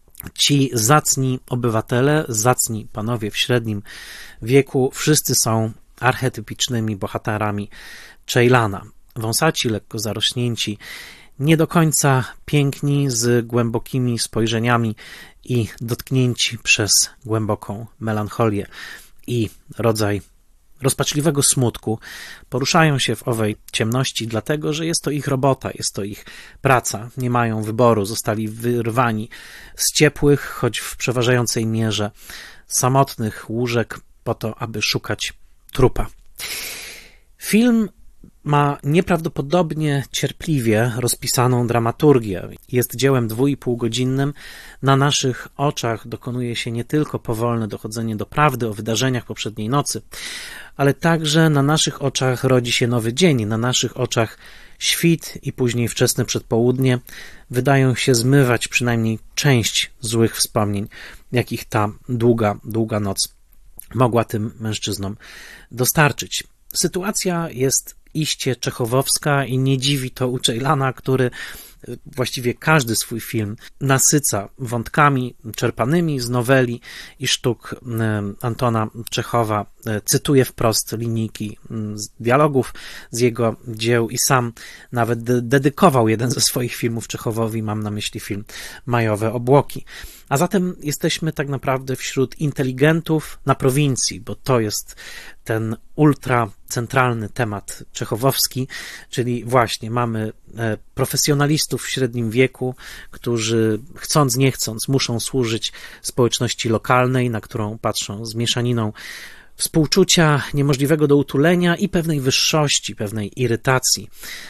Ci zacni obywatele, zacni panowie w średnim wieku, wszyscy są archetypicznymi bohaterami Ceylana. Wąsaci, lekko zarośnięci, nie do końca piękni, z głębokimi spojrzeniami i dotknięci przez głęboką melancholię i rodzaj rozpaczliwego smutku, poruszają się w owej ciemności, dlatego że jest to ich robota, jest to ich praca, nie mają wyboru, zostali wyrwani z ciepłych, choć w przeważającej mierze samotnych łóżek po to, aby szukać trupa. Film Ma nieprawdopodobnie cierpliwie rozpisaną dramaturgię. Jest dziełem dwu i pół godzinnym. Na naszych oczach dokonuje się nie tylko powolne dochodzenie do prawdy o wydarzeniach poprzedniej nocy, ale także na naszych oczach rodzi się nowy dzień. Na naszych oczach świt i później wczesne przedpołudnie wydają się zmywać przynajmniej część złych wspomnień, jakich ta długa, długa noc mogła tym mężczyznom dostarczyć. Sytuacja jest iście czechowowska i nie dziwi to u Ceylana, który właściwie każdy swój film nasyca wątkami czerpanymi z noweli i sztuk Antona Czechowa, cytuje wprost linijki z dialogów z jego dzieł i sam nawet de- dedykował jeden ze swoich filmów Czechowowi, mam na myśli film Majowe obłoki. A zatem jesteśmy tak naprawdę wśród inteligentów na prowincji, bo to jest ten ultracentralny temat czechowowski, czyli właśnie mamy profesjonalistów w średnim wieku, którzy chcąc nie chcąc muszą służyć społeczności lokalnej, na którą patrzą z mieszaniną współczucia, niemożliwego do utulenia i pewnej wyższości, pewnej irytacji,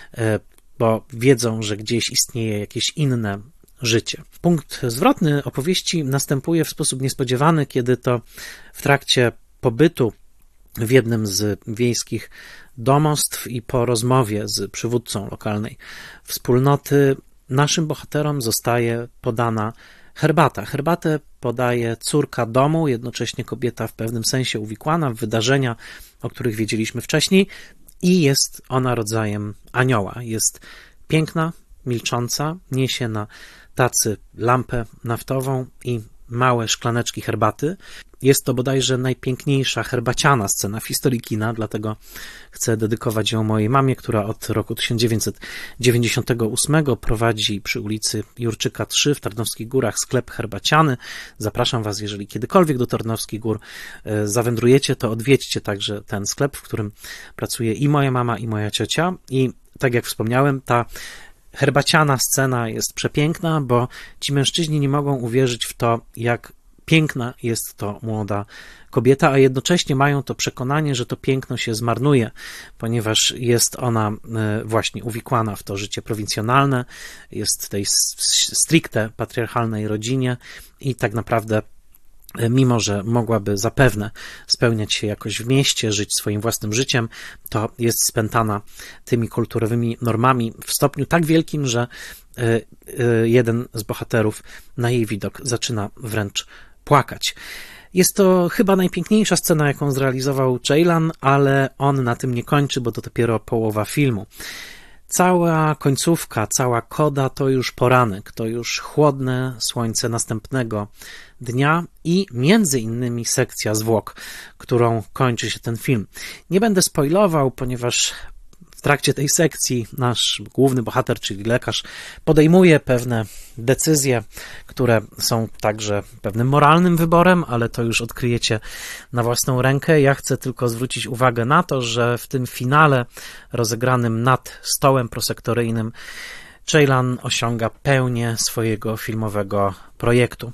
bo wiedzą, że gdzieś istnieje jakieś inne życie. Punkt zwrotny opowieści następuje w sposób niespodziewany, kiedy to w trakcie pobytu w jednym z wiejskich domostw i po rozmowie z przywódcą lokalnej wspólnoty naszym bohaterom zostaje podana herbata. Herbatę podaje córka domu, jednocześnie kobieta w pewnym sensie uwikłana w wydarzenia, o których wiedzieliśmy wcześniej, i jest ona rodzajem anioła. Jest piękna, milcząca, niesie na tacy lampę naftową i małe szklaneczki herbaty. Jest to bodajże najpiękniejsza herbaciana scena w historii kina, dlatego chcę dedykować ją mojej mamie, która od roku tysiąc dziewięćset dziewięćdziesiątego ósmego prowadzi przy ulicy Jurczyka trzy w Tarnowskich Górach sklep herbaciany. Zapraszam Was, jeżeli kiedykolwiek do Tarnowskich Gór zawędrujecie, to odwiedźcie także ten sklep, w którym pracuje i moja mama, i moja ciocia. I tak jak wspomniałem, ta herbaciana scena jest przepiękna, bo ci mężczyźni nie mogą uwierzyć w to, jak piękna jest to młoda kobieta, a jednocześnie mają to przekonanie, że to piękno się zmarnuje, ponieważ jest ona właśnie uwikłana w to życie prowincjonalne, jest w tej stricte patriarchalnej rodzinie i tak naprawdę mimo że mogłaby zapewne spełniać się jakoś w mieście, żyć swoim własnym życiem, to jest spętana tymi kulturowymi normami w stopniu tak wielkim, że jeden z bohaterów na jej widok zaczyna wręcz płakać. Jest to chyba najpiękniejsza scena, jaką zrealizował Ceylan, ale on na tym nie kończy, bo to dopiero połowa filmu. Cała końcówka, cała koda to już poranek, to już chłodne słońce następnego dnia i między innymi sekcja zwłok, którą kończy się ten film. Nie będę spoilował, ponieważ w trakcie tej sekcji nasz główny bohater, czyli lekarz, podejmuje pewne decyzje, które są także pewnym moralnym wyborem, ale to już odkryjecie na własną rękę. Ja chcę tylko zwrócić uwagę na to, że w tym finale rozegranym nad stołem prosektoryjnym Ceylan osiąga pełnię swojego filmowego projektu.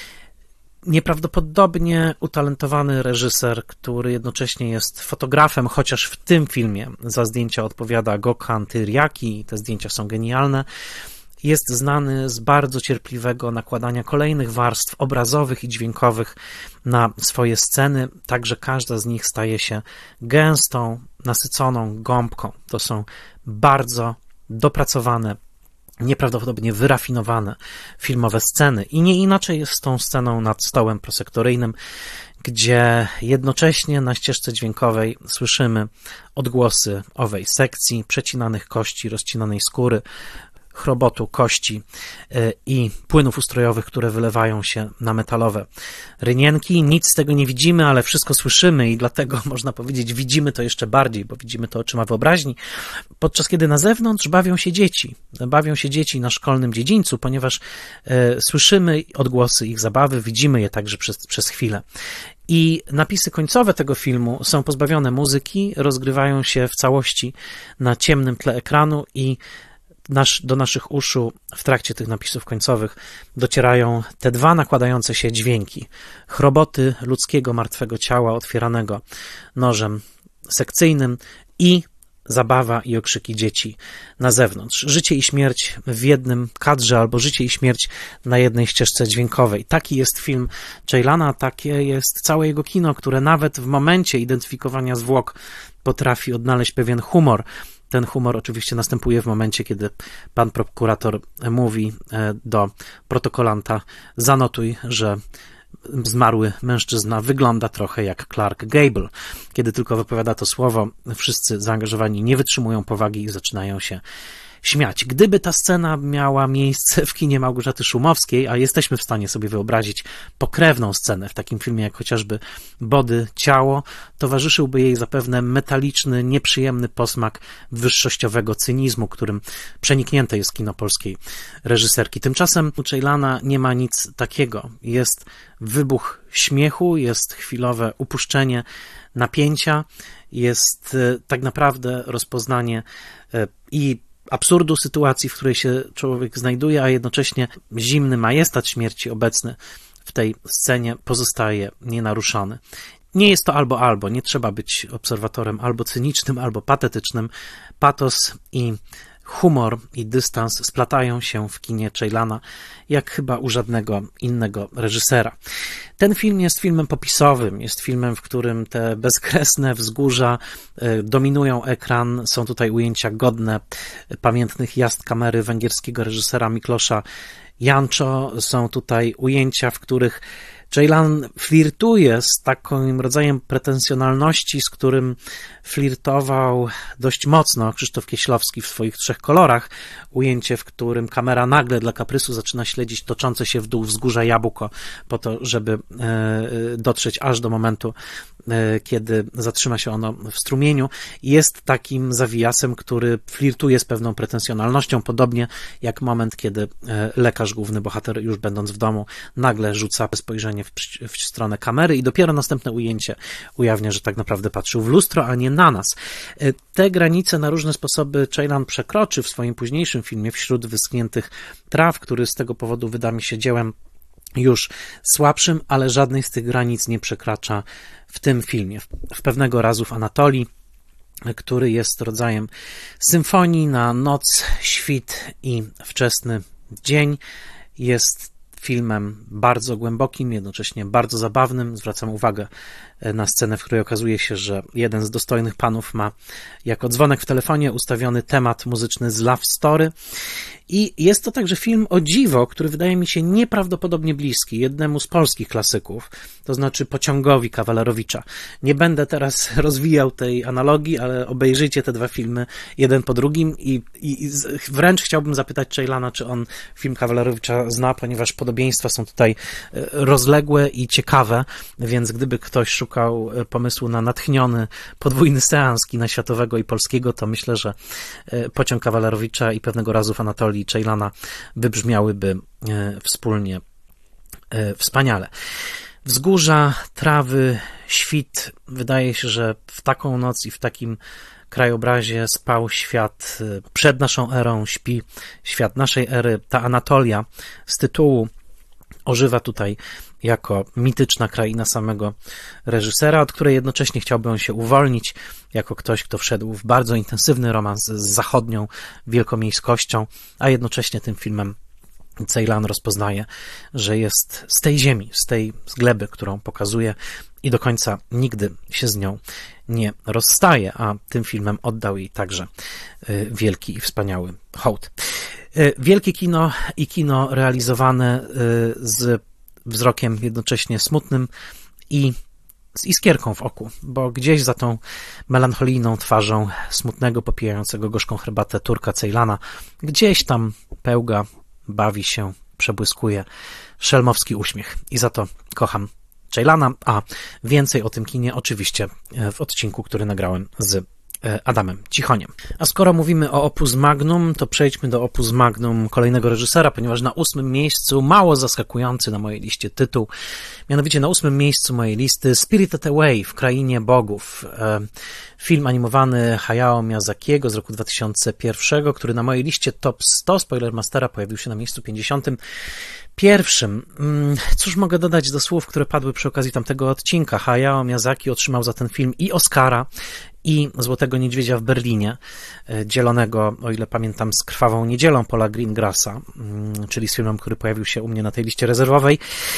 Nieprawdopodobnie utalentowany reżyser, który jednocześnie jest fotografem, chociaż w tym filmie za zdjęcia odpowiada Gökhan Tyryaki i te zdjęcia są genialne, jest znany z bardzo cierpliwego nakładania kolejnych warstw obrazowych i dźwiękowych na swoje sceny, także każda z nich staje się gęstą, nasyconą gąbką. To są bardzo dopracowane, nieprawdopodobnie wyrafinowane filmowe sceny i nie inaczej jest z tą sceną nad stołem prosektoryjnym, gdzie jednocześnie na ścieżce dźwiękowej słyszymy odgłosy owej sekcji, przecinanych kości, rozcinanej skóry, chrobotu kości i płynów ustrojowych, które wylewają się na metalowe rynienki. Nic z tego nie widzimy, ale wszystko słyszymy i dlatego można powiedzieć, widzimy to jeszcze bardziej, bo widzimy to oczyma wyobraźni, podczas kiedy na zewnątrz bawią się dzieci. Bawią się dzieci na szkolnym dziedzińcu, ponieważ e, słyszymy odgłosy ich zabawy, widzimy je także przez, przez chwilę. I napisy końcowe tego filmu są pozbawione muzyki, rozgrywają się w całości na ciemnym tle ekranu i Nasz, do naszych uszu w trakcie tych napisów końcowych docierają te dwa nakładające się dźwięki. Chroboty ludzkiego martwego ciała otwieranego nożem sekcyjnym i zabawa i okrzyki dzieci na zewnątrz. Życie i śmierć w jednym kadrze albo życie i śmierć na jednej ścieżce dźwiękowej. Taki jest film Ceylana, takie jest całe jego kino, które nawet w momencie identyfikowania zwłok potrafi odnaleźć pewien humor. Ten humor oczywiście następuje w momencie, kiedy pan prokurator mówi do protokolanta: zanotuj, że zmarły mężczyzna wygląda trochę jak Clark Gable. Kiedy tylko wypowiada to słowo, wszyscy zaangażowani nie wytrzymują powagi i zaczynają się śmiać. Gdyby ta scena miała miejsce w kinie Małgorzaty Szumowskiej, a jesteśmy w stanie sobie wyobrazić pokrewną scenę w takim filmie jak chociażby Body, ciało, towarzyszyłby jej zapewne metaliczny, nieprzyjemny posmak wyższościowego cynizmu, którym przeniknięte jest kino polskiej reżyserki. Tymczasem u Ceylana nie ma nic takiego. Jest wybuch śmiechu, jest chwilowe upuszczenie napięcia, jest tak naprawdę rozpoznanie i absurdu sytuacji, w której się człowiek znajduje, a jednocześnie zimny majestat śmierci obecny w tej scenie pozostaje nienaruszony. Nie jest to albo albo, nie trzeba być obserwatorem albo cynicznym, albo patetycznym. Patos i humor i dystans splatają się w kinie Ceylana jak chyba u żadnego innego reżysera. Ten film jest filmem popisowym, jest filmem, w którym te bezkresne wzgórza dominują ekran. Są tutaj ujęcia godne pamiętnych jazd kamery węgierskiego reżysera Miklósa Jancsó. Są tutaj ujęcia, w których Ceylan flirtuje z takim rodzajem pretensjonalności, z którym flirtował dość mocno Krzysztof Kieślowski w swoich Trzech kolorach. Ujęcie, w którym kamera nagle dla kaprysu zaczyna śledzić toczące się w dół wzgórza Jabłko po to, żeby dotrzeć aż do momentu, kiedy zatrzyma się ono w strumieniu. Jest takim zawijasem, który flirtuje z pewną pretensjonalnością, podobnie jak moment, kiedy lekarz, główny bohater, już będąc w domu, nagle rzuca spojrzenie w, w stronę kamery i dopiero następne ujęcie ujawnia, że tak naprawdę patrzył w lustro, a nie na nas. Te granice na różne sposoby Ceylan przekroczy w swoim późniejszym filmie Wśród wyschniętych traw, który z tego powodu wyda mi się dziełem już słabszym, ale żadnej z tych granic nie przekracza w tym filmie. W Pewnego razu w Anatolii, który jest rodzajem symfonii na noc, świt i wczesny dzień, jest filmem bardzo głębokim, jednocześnie bardzo zabawnym. Zwracam uwagę na scenę, w której okazuje się, że jeden z dostojnych panów ma jako dzwonek w telefonie ustawiony temat muzyczny z Love Story. I jest to także film, o dziwo, który wydaje mi się nieprawdopodobnie bliski jednemu z polskich klasyków, to znaczy Pociągowi Kawalerowicza. Nie będę teraz rozwijał tej analogii, ale obejrzyjcie te dwa filmy jeden po drugim i, i, i wręcz chciałbym zapytać Ceylana, czy on film Kawalerowicza zna, ponieważ podobieństwa są tutaj rozległe i ciekawe, więc gdyby ktoś szukał pomysłu na natchniony podwójny seans kina światowego i polskiego, to myślę, że Pociąg Kawalerowicza i Pewnego razu w Anatolii Ceylana wybrzmiałyby wspólnie wspaniale. Wzgórza, trawy, świt. Wydaje się, że w taką noc i w takim krajobrazie spał świat przed naszą erą, śpi świat naszej ery. Ta Anatolia z tytułu ożywa tutaj jako mityczna kraina samego reżysera, od której jednocześnie chciałby on się uwolnić, jako ktoś, kto wszedł w bardzo intensywny romans z zachodnią wielkomiejskością, a jednocześnie tym filmem Ceylan rozpoznaje, że jest z tej ziemi, z tej z gleby, którą pokazuje i do końca nigdy się z nią nie rozstaje, a tym filmem oddał jej także wielki i wspaniały hołd. Wielkie kino i kino realizowane z wzrokiem jednocześnie smutnym i z iskierką w oku, bo gdzieś za tą melancholijną twarzą smutnego, popijającego gorzką herbatę Turka Ceylana, gdzieś tam pełga, bawi się, przebłyskuje szelmowski uśmiech. I za to kocham Ceylana, a więcej o tym kinie oczywiście w odcinku, który nagrałem z Adamem Cichoniem. A skoro mówimy o opus magnum, to przejdźmy do opus magnum kolejnego reżysera, ponieważ na ósmym miejscu, mało zaskakujący na mojej liście tytuł, mianowicie na ósmym miejscu mojej listy Spirited Away, w krainie bogów. Film animowany Hayao Miyazakiego z roku dwa tysiące pierwszego, który na mojej liście top sto Spoilermastera pojawił się na miejscu pięćdziesiątym pierwszym. Cóż mogę dodać do słów, które padły przy okazji tamtego odcinka? Hayao Miyazaki otrzymał za ten film i Oscara, i Złotego Niedźwiedzia w Berlinie, dzielonego, o ile pamiętam, z Krwawą Niedzielą Paula Greengrassa, czyli z filmem, który pojawił się u mnie na tej liście rezerwowej.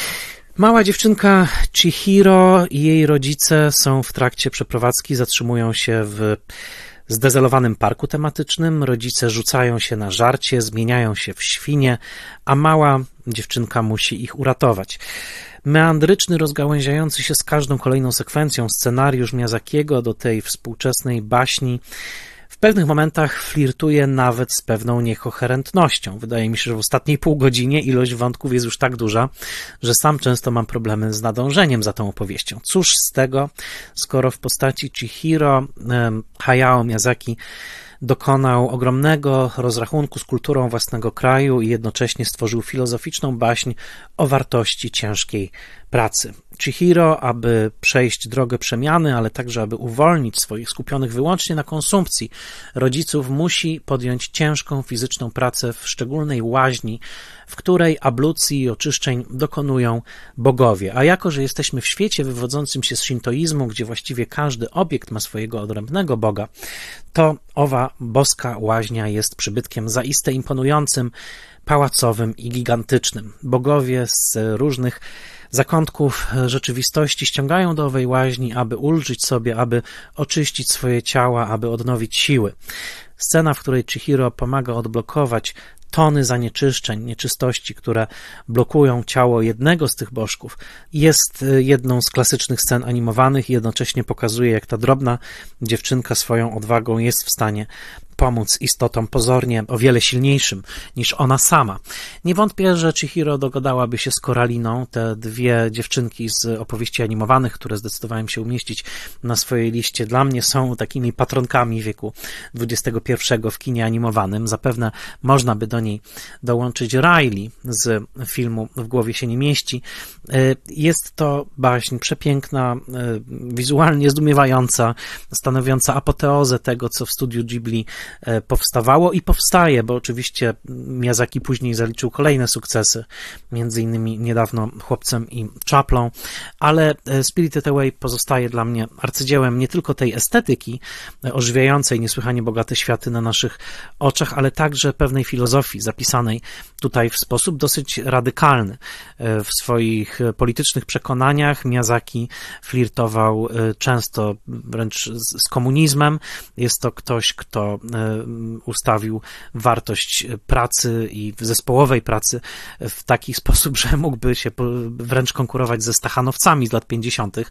Mała dziewczynka Chihiro i jej rodzice są w trakcie przeprowadzki, zatrzymują się w zdezelowanym parku tematycznym, rodzice rzucają się na żarcie, zmieniają się w świnie, a mała dziewczynka musi ich uratować. Meandryczny, rozgałęziający się z każdą kolejną sekwencją scenariusz Miyazakiego do tej współczesnej baśni w pewnych momentach flirtuje nawet z pewną niekoherentnością. Wydaje mi się, że w ostatniej pół godzinie ilość wątków jest już tak duża, że sam często mam problemy z nadążeniem za tą opowieścią. Cóż z tego, skoro w postaci Chihiro Hayao Miyazaki dokonał ogromnego rozrachunku z kulturą własnego kraju i jednocześnie stworzył filozoficzną baśń o wartości ciężkiej pracy. Chihiro, aby przejść drogę przemiany, ale także aby uwolnić swoich skupionych wyłącznie na konsumpcji rodziców, musi podjąć ciężką fizyczną pracę w szczególnej łaźni, w której ablucji i oczyszczeń dokonują bogowie. A jako, że jesteśmy w świecie wywodzącym się z szintoizmu, gdzie właściwie każdy obiekt ma swojego odrębnego boga, to owa boska łaźnia jest przybytkiem zaiste imponującym, pałacowym i gigantycznym. Bogowie z różnych zakątków rzeczywistości ściągają do owej łaźni, aby ulżyć sobie, aby oczyścić swoje ciała, aby odnowić siły. Scena, w której Chihiro pomaga odblokować tony zanieczyszczeń, nieczystości, które blokują ciało jednego z tych bożków, jest jedną z klasycznych scen animowanych i jednocześnie pokazuje, jak ta drobna dziewczynka swoją odwagą jest w stanie pomóc istotom pozornie o wiele silniejszym niż ona sama. Nie wątpię, że Chihiro dogadałaby się z Koraliną. Te dwie dziewczynki z opowieści animowanych, które zdecydowałem się umieścić na swojej liście, dla mnie są takimi patronkami wieku dwudziestego pierwszego w kinie animowanym. Zapewne można by do niej dołączyć Riley z filmu W głowie się nie mieści. Jest to baśń przepiękna, wizualnie zdumiewająca, stanowiąca apoteozę tego, co w studiu Ghibli powstawało i powstaje, bo oczywiście Miyazaki później zaliczył kolejne sukcesy, między innymi niedawno Chłopcem i Czaplą, ale Spirited Away pozostaje dla mnie arcydziełem nie tylko tej estetyki ożywiającej niesłychanie bogate światy na naszych oczach, ale także pewnej filozofii zapisanej tutaj w sposób dosyć radykalny. W swoich politycznych przekonaniach Miyazaki flirtował często wręcz z komunizmem. Jest to ktoś, kto ustawił wartość pracy i zespołowej pracy w taki sposób, że mógłby się wręcz konkurować ze stachanowcami z lat pięćdziesiątych.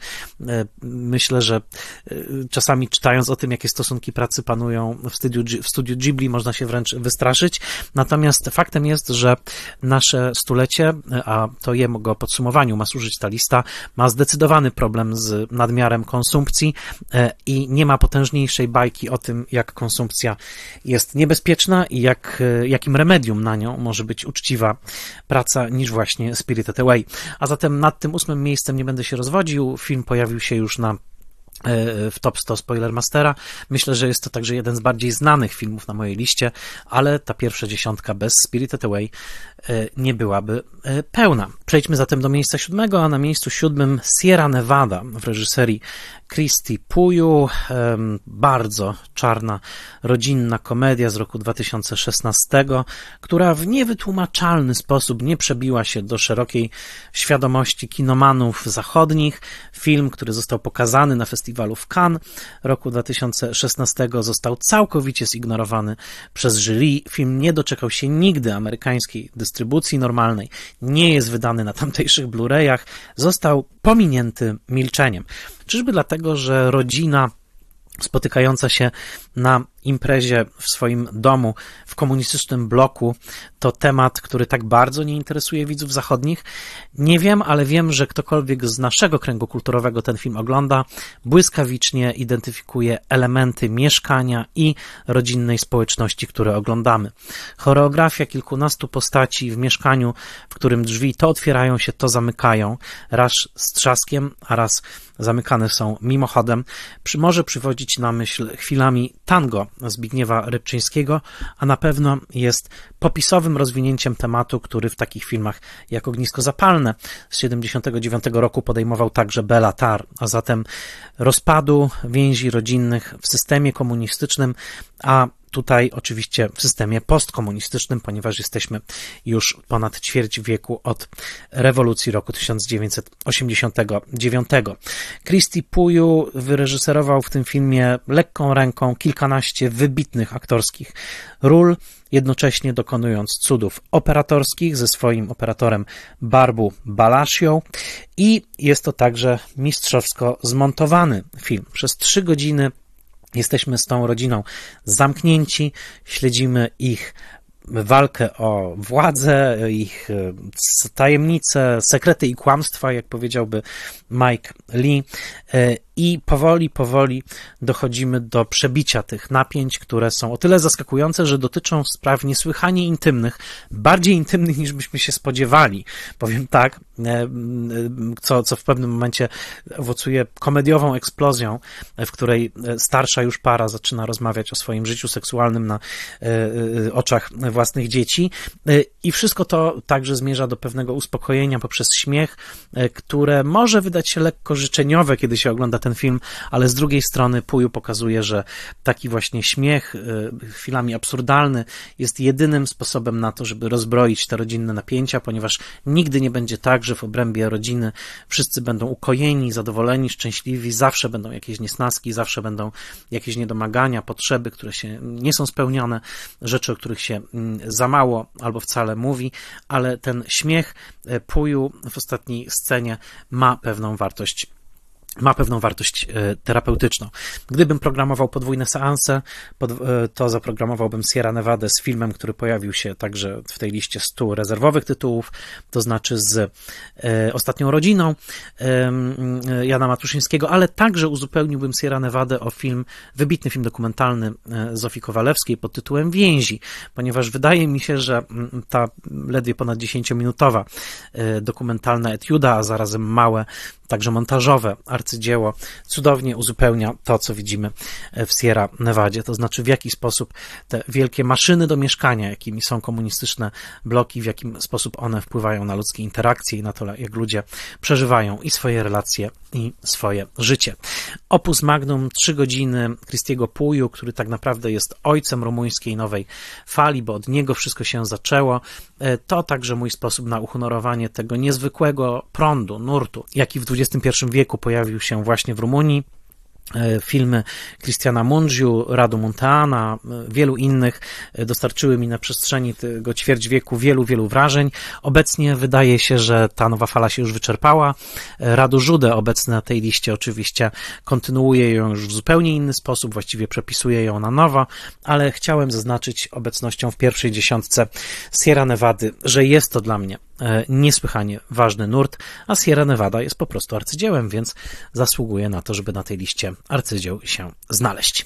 Myślę, że czasami czytając o tym, jakie stosunki pracy panują w studiu, w studiu Ghibli, można się wręcz wystraszyć. Natomiast faktem jest, że nasze stulecie, a to jego podsumowaniu ma służyć ta lista, ma zdecydowany problem z nadmiarem konsumpcji i nie ma potężniejszej bajki o tym, jak konsumpcja jest niebezpieczna i jak, jakim remedium na nią może być uczciwa praca niż właśnie Spirited Away. A zatem nad tym ósmym miejscem nie będę się rozwodził. Film pojawił się już na w top sto Spoilermastera. Myślę, że jest to także jeden z bardziej znanych filmów na mojej liście, ale ta pierwsza dziesiątka bez Spirited Away nie byłaby pełna. Przejdźmy zatem do miejsca siódmego, a na miejscu siódmym Sierra Nevada w reżyserii Christy Puyu. Bardzo czarna, rodzinna komedia z roku dwa tysiące szesnastego, która w niewytłumaczalny sposób nie przebiła się do szerokiej świadomości kinomanów zachodnich. Film, który został pokazany na festiwalu w Cannes roku dwa tysiące szesnastego, został całkowicie zignorowany przez jury. Film nie doczekał się nigdy amerykańskiej dystrybucji normalnej, nie jest wydany na tamtejszych Blu-rayach, został pominięty milczeniem. Czyżby dlatego, że rodzina spotykająca się na imprezie w swoim domu w komunistycznym bloku to temat, który tak bardzo nie interesuje widzów zachodnich? Nie wiem, ale wiem, że ktokolwiek z naszego kręgu kulturowego ten film ogląda, błyskawicznie identyfikuje elementy mieszkania i rodzinnej społeczności, które oglądamy. Choreografia kilkunastu postaci w mieszkaniu, w którym drzwi to otwierają się, to zamykają, raz z trzaskiem, a raz zamykane są mimochodem, może przywodzić na myśl chwilami tango Zbigniewa Rybczyńskiego, a na pewno jest popisowym rozwinięciem tematu, który w takich filmach jak Ognisko Zapalne z siedemdziesiątego dziewiątego roku podejmował także Béla Tarr, a zatem rozpadu więzi rodzinnych w systemie komunistycznym, a tutaj oczywiście w systemie postkomunistycznym, ponieważ jesteśmy już ponad ćwierć wieku od rewolucji roku tysiąc dziewięćset osiemdziesiątego dziewiątego. Christy Puyu wyreżyserował w tym filmie lekką ręką kilkanaście wybitnych aktorskich ról, jednocześnie dokonując cudów operatorskich ze swoim operatorem Barbu Balasią, i jest to także mistrzowsko zmontowany film. Przez trzy godziny jesteśmy z tą rodziną zamknięci, śledzimy ich walkę o władzę, ich tajemnice, sekrety i kłamstwa, jak powiedziałby Mike Lee, i powoli, powoli dochodzimy do przebicia tych napięć, które są o tyle zaskakujące, że dotyczą spraw niesłychanie intymnych, bardziej intymnych niż byśmy się spodziewali. Powiem tak, co, co w pewnym momencie owocuje komediową eksplozją, w której starsza już para zaczyna rozmawiać o swoim życiu seksualnym na oczach własnych dzieci, i wszystko to także zmierza do pewnego uspokojenia poprzez śmiech, które może wydać się lekko życzeniowe, kiedy się ogląda ten film, ale z drugiej strony Puyu pokazuje, że taki właśnie śmiech, chwilami absurdalny, jest jedynym sposobem na to, żeby rozbroić te rodzinne napięcia, ponieważ nigdy nie będzie tak, że w obrębie rodziny wszyscy będą ukojeni, zadowoleni, szczęśliwi, zawsze będą jakieś niesnaski, zawsze będą jakieś niedomagania, potrzeby, które się nie są spełnione, rzeczy, o których się za mało albo wcale mówi, ale ten śmiech Puyu w ostatniej scenie ma pewną wartość ma pewną wartość terapeutyczną. Gdybym programował podwójne seanse, to zaprogramowałbym Sierra Nevada z filmem, który pojawił się także w tej liście stu rezerwowych tytułów, to znaczy z Ostatnią rodziną Jana Matuszyńskiego, ale także uzupełniłbym Sierra Nevada o film, wybitny film dokumentalny Zofii Kowalewskiej pod tytułem Więzi, ponieważ wydaje mi się, że ta ledwie ponad dziesięciominutowa dokumentalna etiuda, a zarazem małe, także montażowe arcydzieło cudownie uzupełnia to, co widzimy w Sierra Nevadzie, to znaczy w jaki sposób te wielkie maszyny do mieszkania, jakimi są komunistyczne bloki, w jakim sposób one wpływają na ludzkie interakcje i na to, jak ludzie przeżywają i swoje relacje, i swoje życie. Opus magnum, trzy godziny Christiego Puyu, który tak naprawdę jest ojcem rumuńskiej nowej fali, bo od niego wszystko się zaczęło. To także mój sposób na uhonorowanie tego niezwykłego prądu, nurtu, jaki w dwudziestym pierwszym wieku pojawił się właśnie w Rumunii. Filmy Cristiana Mungiu, Radu Munteana, wielu innych dostarczyły mi na przestrzeni tego ćwierć wieku wielu, wielu wrażeń. Obecnie wydaje się, że ta nowa fala się już wyczerpała. Radu Jude, obecny na tej liście, oczywiście kontynuuje ją już w zupełnie inny sposób, właściwie przepisuje ją na nowo, ale chciałem zaznaczyć obecnością w pierwszej dziesiątce Sierra Nevady, że jest to dla mnie niesłychanie ważny nurt, a Sierra Nevada jest po prostu arcydziełem, więc zasługuje na to, żeby na tej liście arcydzieł się znaleźć.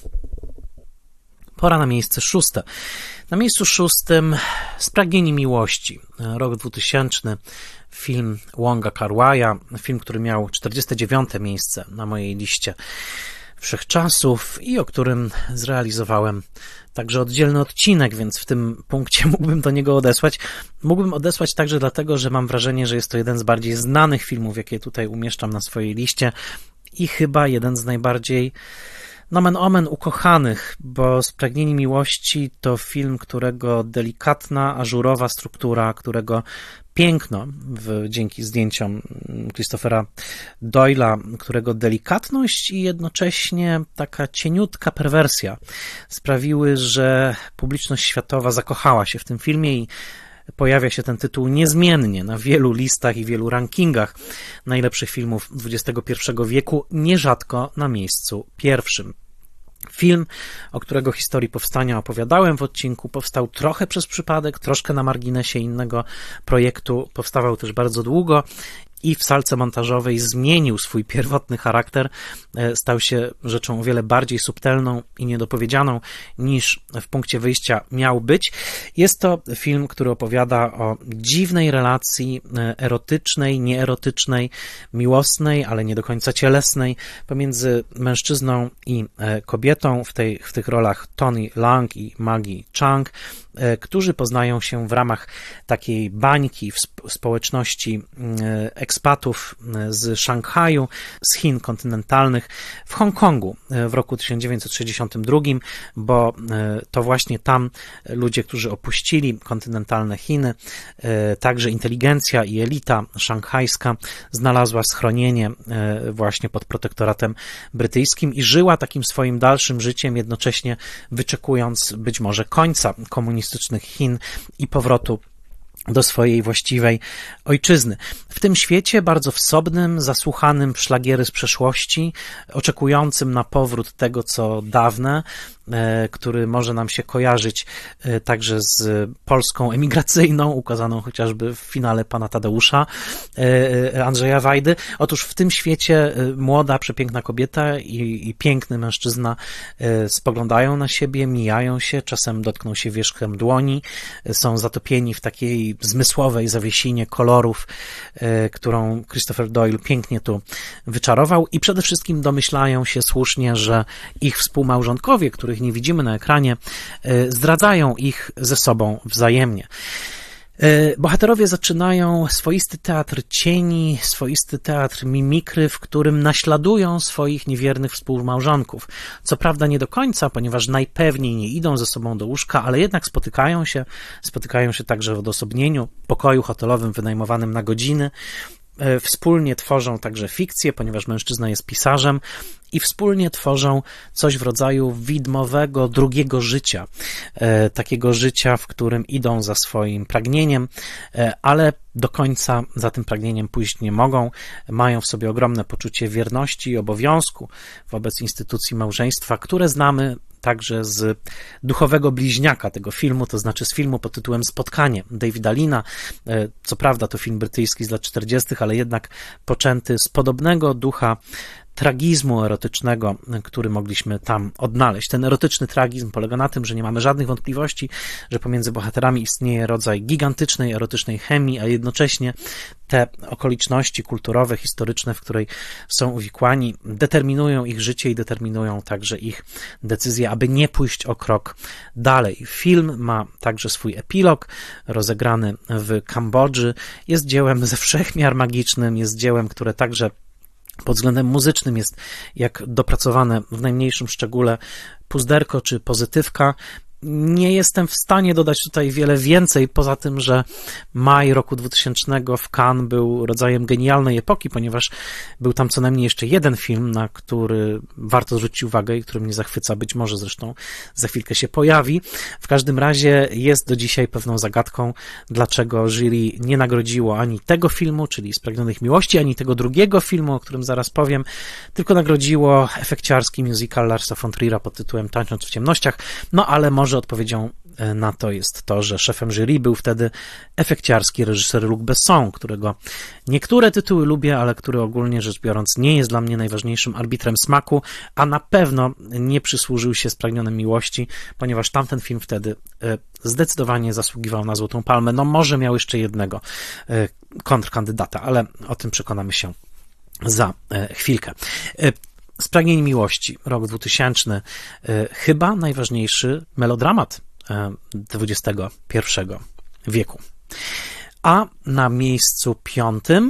Pora na miejsce szóste. Na miejscu szóstym Spragnieni miłości, rok dwutysięczny, film Wonga Kar-wai'a, film, który miał czterdzieste dziewiąte miejsce na mojej liście wszechczasów i o którym zrealizowałem także oddzielny odcinek, więc w tym punkcie mógłbym do niego odesłać. Mógłbym odesłać także dlatego, że mam wrażenie, że jest to jeden z bardziej znanych filmów, jakie tutaj umieszczam na swojej liście i chyba jeden z najbardziej nomen omen ukochanych, bo Spragnieni miłości to film, którego delikatna, ażurowa struktura, którego piękno, w, dzięki zdjęciom Christophera Doyle'a, którego delikatność i jednocześnie taka cieniutka perwersja sprawiły, że publiczność światowa zakochała się w tym filmie i pojawia się ten tytuł niezmiennie na wielu listach i wielu rankingach najlepszych filmów dwudziestego pierwszego wieku, nierzadko na miejscu pierwszym. Film, o którego historii powstania opowiadałem w odcinku, powstał trochę przez przypadek, troszkę na marginesie innego projektu, powstawał też bardzo długo i w salce montażowej zmienił swój pierwotny charakter, stał się rzeczą o wiele bardziej subtelną i niedopowiedzianą niż w punkcie wyjścia miał być. Jest to film, który opowiada o dziwnej relacji erotycznej, nieerotycznej, miłosnej, ale nie do końca cielesnej pomiędzy mężczyzną i kobietą, w, tej, w tych rolach Tony Leung i Maggie Cheung, którzy poznają się w ramach takiej bańki w społeczności ekspatów z Szanghaju, z Chin kontynentalnych w Hongkongu w roku tysiąc dziewięćset sześćdziesiątym drugim, bo to właśnie tam ludzie, którzy opuścili kontynentalne Chiny, także inteligencja i elita szanghajska znalazła schronienie właśnie pod protektoratem brytyjskim i żyła takim swoim dalszym życiem, jednocześnie wyczekując być może końca komunistycznych Chin i powrotu do swojej właściwej ojczyzny. W tym świecie bardzo wsobnym, zasłuchanym w szlagiery z przeszłości, oczekującym na powrót tego, co dawne, który może nam się kojarzyć także z Polską emigracyjną, ukazaną chociażby w finale Pana Tadeusza, Andrzeja Wajdy. Otóż w tym świecie młoda, przepiękna kobieta i, i piękny mężczyzna spoglądają na siebie, mijają się, czasem dotkną się wierzchem dłoni, są zatopieni w takiej zmysłowej zawiesinie kolorów, którą Christopher Doyle pięknie tu wyczarował i przede wszystkim domyślają się słusznie, że ich współmałżonkowie, których nie widzimy na ekranie, zdradzają ich ze sobą wzajemnie. Bohaterowie zaczynają swoisty teatr cieni, swoisty teatr mimikry, w którym naśladują swoich niewiernych współmałżonków. Co prawda nie do końca, ponieważ najpewniej nie idą ze sobą do łóżka, ale jednak spotykają się, spotykają się także w odosobnieniu, pokoju hotelowym wynajmowanym na godziny. Wspólnie tworzą także fikcję, ponieważ mężczyzna jest pisarzem i wspólnie tworzą coś w rodzaju widmowego drugiego życia, takiego życia, w którym idą za swoim pragnieniem, ale do końca za tym pragnieniem pójść nie mogą, mają w sobie ogromne poczucie wierności i obowiązku wobec instytucji małżeństwa, które znamy także z duchowego bliźniaka tego filmu, to znaczy z filmu pod tytułem Spotkanie Davida Leana. Co prawda to film brytyjski z lat czterdziestych, ale jednak poczęty z podobnego ducha tragizmu erotycznego, który mogliśmy tam odnaleźć. Ten erotyczny tragizm polega na tym, że nie mamy żadnych wątpliwości, że pomiędzy bohaterami istnieje rodzaj gigantycznej erotycznej chemii, a jednocześnie te okoliczności kulturowe, historyczne, w której są uwikłani, determinują ich życie i determinują także ich decyzje, aby nie pójść o krok dalej. Film ma także swój epilog, rozegrany w Kambodży. Jest dziełem ze wszechmiar magicznym, jest dziełem, które także pod względem muzycznym jest jak dopracowane w najmniejszym szczególe puzderko czy pozytywka. Nie jestem w stanie dodać tutaj wiele więcej, poza tym, że maj roku dwutysięcznego w Cannes był rodzajem genialnej epoki, ponieważ był tam co najmniej jeszcze jeden film, na który warto zwrócić uwagę i który mnie zachwyca, być może zresztą za chwilkę się pojawi. W każdym razie jest do dzisiaj pewną zagadką, dlaczego jury nie nagrodziło ani tego filmu, czyli Spragnionych Miłości, ani tego drugiego filmu, o którym zaraz powiem, tylko nagrodziło efekciarski musical Larsa von Trier'a pod tytułem Tańcząc w ciemnościach, no ale może Może odpowiedzią na to jest to, że szefem jury był wtedy efekciarski reżyser Luc Besson, którego niektóre tytuły lubię, ale który ogólnie rzecz biorąc nie jest dla mnie najważniejszym arbitrem smaku, a na pewno nie przysłużył się Spragnionym Miłości, ponieważ tamten film wtedy zdecydowanie zasługiwał na Złotą Palmę. No może miał jeszcze jednego kontrkandydata, ale o tym przekonamy się za chwilkę. Spragnienie miłości, rok dwutysięczny, chyba najważniejszy melodramat dwudziestego pierwszego wieku. A na miejscu piątym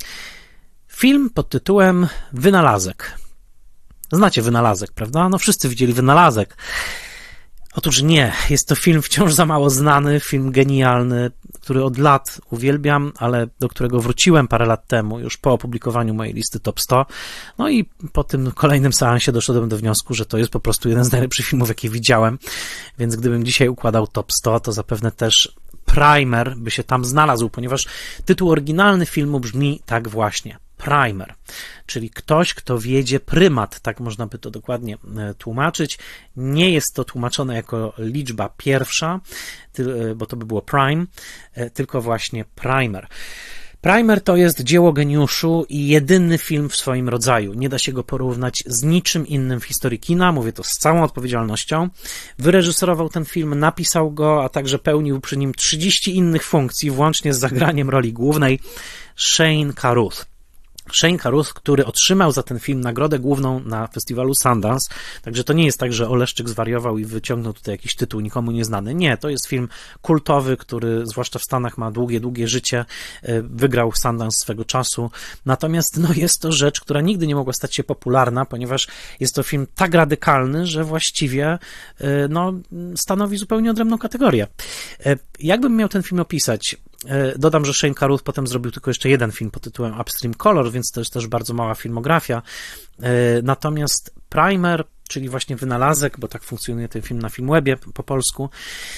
film pod tytułem Wynalazek. Znacie Wynalazek, prawda? No wszyscy widzieli Wynalazek. Otóż nie, jest to film wciąż za mało znany, film genialny, który od lat uwielbiam, ale do którego wróciłem parę lat temu, już po opublikowaniu mojej listy top sto. No i po tym kolejnym seansie doszedłem do wniosku, że to jest po prostu jeden z najlepszych filmów, jakie widziałem, więc gdybym dzisiaj układał top sto, to zapewne też Primer by się tam znalazł, ponieważ tytuł oryginalny filmu brzmi tak właśnie. Primer, czyli ktoś, kto wiedzie prymat, tak można by to dokładnie tłumaczyć. Nie jest to tłumaczone jako liczba pierwsza, bo to by było prime, tylko właśnie primer. Primer to jest dzieło geniuszu i jedyny film w swoim rodzaju. Nie da się go porównać z niczym innym w historii kina, mówię to z całą odpowiedzialnością. Wyreżyserował ten film, napisał go, a także pełnił przy nim trzydzieści innych funkcji, włącznie z zagraniem roli głównej, Shane Carruth. Shane Carruth, który otrzymał za ten film nagrodę główną na festiwalu Sundance, także to nie jest tak, że Oleszczyk zwariował i wyciągnął tutaj jakiś tytuł nikomu nieznany. Nie, to jest film kultowy, który zwłaszcza w Stanach ma długie, długie życie, wygrał Sundance swego czasu, natomiast no, jest to rzecz, która nigdy nie mogła stać się popularna, ponieważ jest to film tak radykalny, że właściwie no, stanowi zupełnie odrębną kategorię. Jakbym miał ten film opisać? Dodam, że Shane Carruth potem zrobił tylko jeszcze jeden film pod tytułem Upstream Color, więc to jest też bardzo mała filmografia. Natomiast Primer, czyli właśnie wynalazek, bo tak funkcjonuje ten film na Filmwebie po polsku,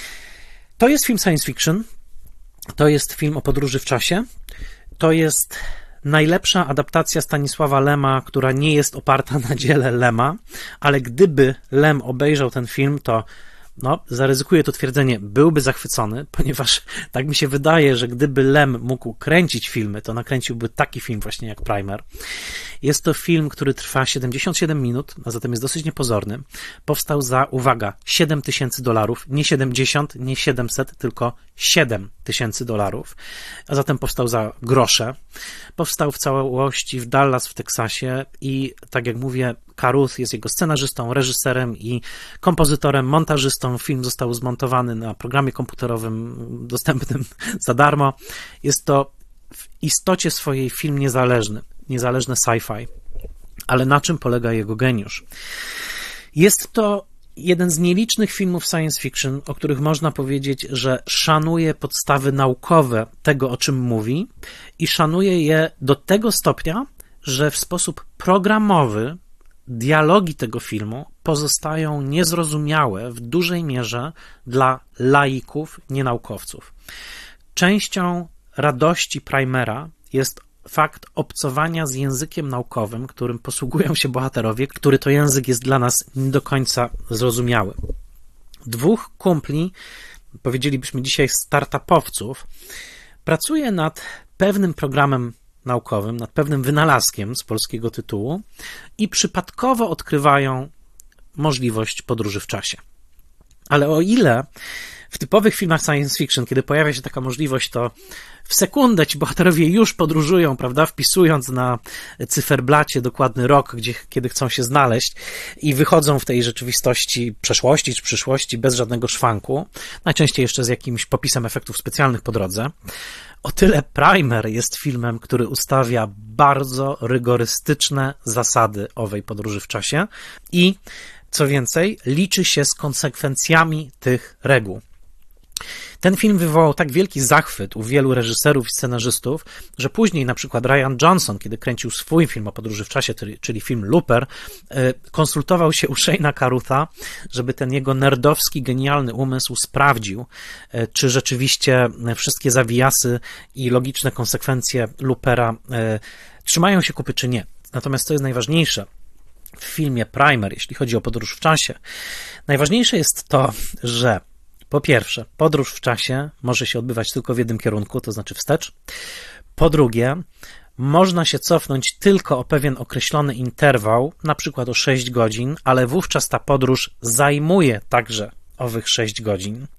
to jest film science fiction, to jest film o podróży w czasie, to jest najlepsza adaptacja Stanisława Lema, która nie jest oparta na dziele Lema, ale gdyby Lem obejrzał ten film, to no, zaryzykuję to twierdzenie, byłby zachwycony, ponieważ tak mi się wydaje, że gdyby Lem mógł kręcić filmy, to nakręciłby taki film właśnie jak Primer. Jest to film, który trwa siedemdziesiąt siedem minut, a zatem jest dosyć niepozorny. Powstał za, uwaga, siedem tysięcy dolarów, nie siedemdziesiąt, nie siedemset, tylko siedem tysięcy dolarów, a zatem powstał za grosze. Powstał w całości w Dallas w Teksasie i tak jak mówię, Carruth jest jego scenarzystą, reżyserem i kompozytorem, montażystą. Film został zmontowany na programie komputerowym dostępnym za darmo. Jest to w istocie swojej film niezależny, niezależne sci-fi. Ale na czym polega jego geniusz? Jest to jeden z nielicznych filmów science fiction, o których można powiedzieć, że szanuje podstawy naukowe tego, o czym mówi i szanuje je do tego stopnia, że w sposób programowy dialogi tego filmu pozostają niezrozumiałe w dużej mierze dla laików, nienaukowców. Częścią radości Primera jest fakt obcowania z językiem naukowym, którym posługują się bohaterowie, który to język jest dla nas nie do końca zrozumiały. Dwóch kumpli, powiedzielibyśmy dzisiaj startupowców, pracuje nad pewnym programem naukowym, nad pewnym wynalazkiem z polskiego tytułu i przypadkowo odkrywają możliwość podróży w czasie. Ale o ile w typowych filmach science fiction, kiedy pojawia się taka możliwość, to w sekundę ci bohaterowie już podróżują, prawda, wpisując na cyferblacie dokładny rok, gdzie, kiedy chcą się znaleźć i wychodzą w tej rzeczywistości przeszłości czy przyszłości bez żadnego szwanku, najczęściej jeszcze z jakimś popisem efektów specjalnych po drodze. O tyle Primer jest filmem, który ustawia bardzo rygorystyczne zasady owej podróży w czasie i, co więcej, liczy się z konsekwencjami tych reguł. Ten film wywołał tak wielki zachwyt u wielu reżyserów i scenarzystów, że później na przykład Rian Johnson, kiedy kręcił swój film o podróży w czasie, czyli film Looper, konsultował się u Shane'a Carrutha, żeby ten jego nerdowski, genialny umysł sprawdził, czy rzeczywiście wszystkie zawijasy i logiczne konsekwencje Loopera trzymają się kupy, czy nie. Natomiast co jest najważniejsze w filmie Primer, jeśli chodzi o podróż w czasie, najważniejsze jest to, że po pierwsze, podróż w czasie może się odbywać tylko w jednym kierunku, to znaczy wstecz. Po drugie, można się cofnąć tylko o pewien określony interwał, na przykład o sześć godzin, ale wówczas ta podróż zajmuje także owych sześć godzin.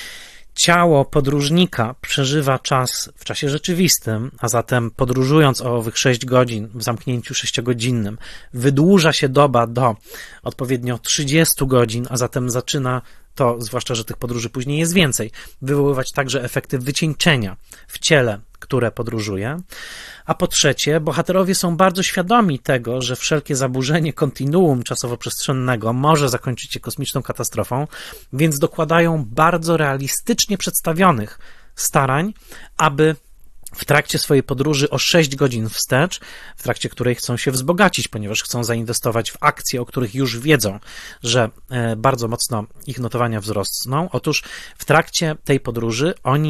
Ciało podróżnika przeżywa czas w czasie rzeczywistym, a zatem podróżując o owych sześć godzin w zamknięciu sześciogodzinnym, wydłuża się doba do odpowiednio trzydziestu godzin, a zatem zaczyna to, zwłaszcza że tych podróży później jest więcej, wywoływać także efekty wycieńczenia w ciele, które podróżuje. A po trzecie, bohaterowie są bardzo świadomi tego, że wszelkie zaburzenie kontinuum czasowo-przestrzennego może zakończyć się kosmiczną katastrofą, więc dokładają bardzo realistycznie przedstawionych starań, aby w trakcie swojej podróży o sześć godzin wstecz, w trakcie której chcą się wzbogacić, ponieważ chcą zainwestować w akcje, o których już wiedzą, że bardzo mocno ich notowania wzrosną. Otóż w trakcie tej podróży oni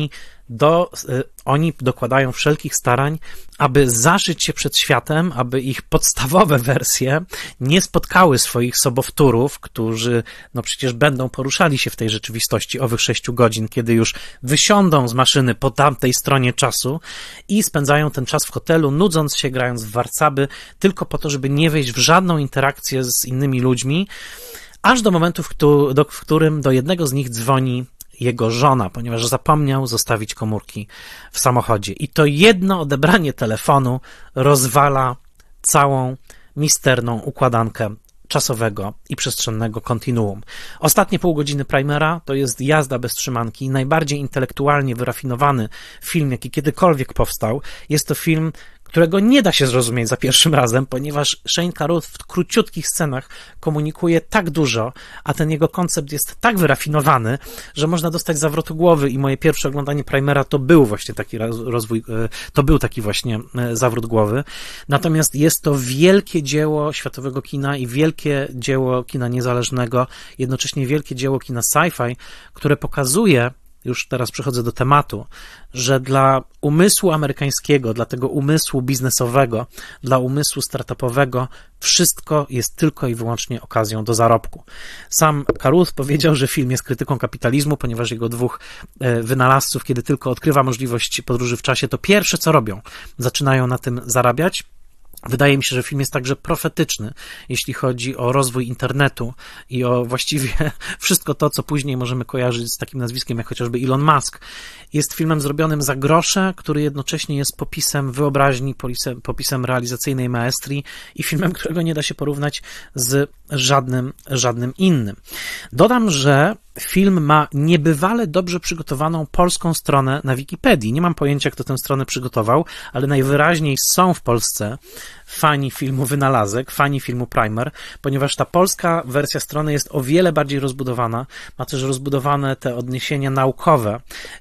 do, oni dokładają wszelkich starań, aby zaszyć się przed światem, aby ich podstawowe wersje nie spotkały swoich sobowtórów, którzy no przecież będą poruszali się w tej rzeczywistości owych sześciu godzin, kiedy już wysiądą z maszyny po tamtej stronie czasu i spędzają ten czas w hotelu, nudząc się, grając w warcaby, tylko po to, żeby nie wejść w żadną interakcję z innymi ludźmi, aż do momentu, w, któ- do, w którym do jednego z nich dzwoni jego żona, ponieważ zapomniał zostawić komórki w samochodzie. I to jedno odebranie telefonu rozwala całą misterną układankę czasowego i przestrzennego kontinuum. Ostatnie pół godziny Primera to jest jazda bez trzymanki, najbardziej intelektualnie wyrafinowany film, jaki kiedykolwiek powstał. Jest to film, którego nie da się zrozumieć za pierwszym razem, ponieważ Shane Carruth w króciutkich scenach komunikuje tak dużo, a ten jego koncept jest tak wyrafinowany, że można dostać zawrotu głowy i moje pierwsze oglądanie Primera to był właśnie taki rozwój, to był taki właśnie zawrót głowy. Natomiast jest to wielkie dzieło światowego kina i wielkie dzieło kina niezależnego, jednocześnie wielkie dzieło kina sci-fi, które pokazuje, już teraz przechodzę do tematu, że dla umysłu amerykańskiego, dla tego umysłu biznesowego, dla umysłu startupowego wszystko jest tylko i wyłącznie okazją do zarobku. Sam Carruth powiedział, że film jest krytyką kapitalizmu, ponieważ jego dwóch wynalazców, kiedy tylko odkrywa możliwość podróży w czasie, to pierwsze co robią, zaczynają na tym zarabiać. Wydaje mi się, że film jest także profetyczny, jeśli chodzi o rozwój internetu i o właściwie wszystko to, co później możemy kojarzyć z takim nazwiskiem jak chociażby Elon Musk. Jest filmem zrobionym za grosze, który jednocześnie jest popisem wyobraźni, popisem, popisem realizacyjnej maestrii i filmem, którego nie da się porównać z żadnym, żadnym innym. Dodam, że film ma niebywale dobrze przygotowaną polską stronę na Wikipedii. Nie mam pojęcia, kto tę stronę przygotował, ale najwyraźniej są w Polsce fani filmu Wynalazek, fani filmu Primer, ponieważ ta polska wersja strony jest o wiele bardziej rozbudowana, ma też rozbudowane te odniesienia naukowe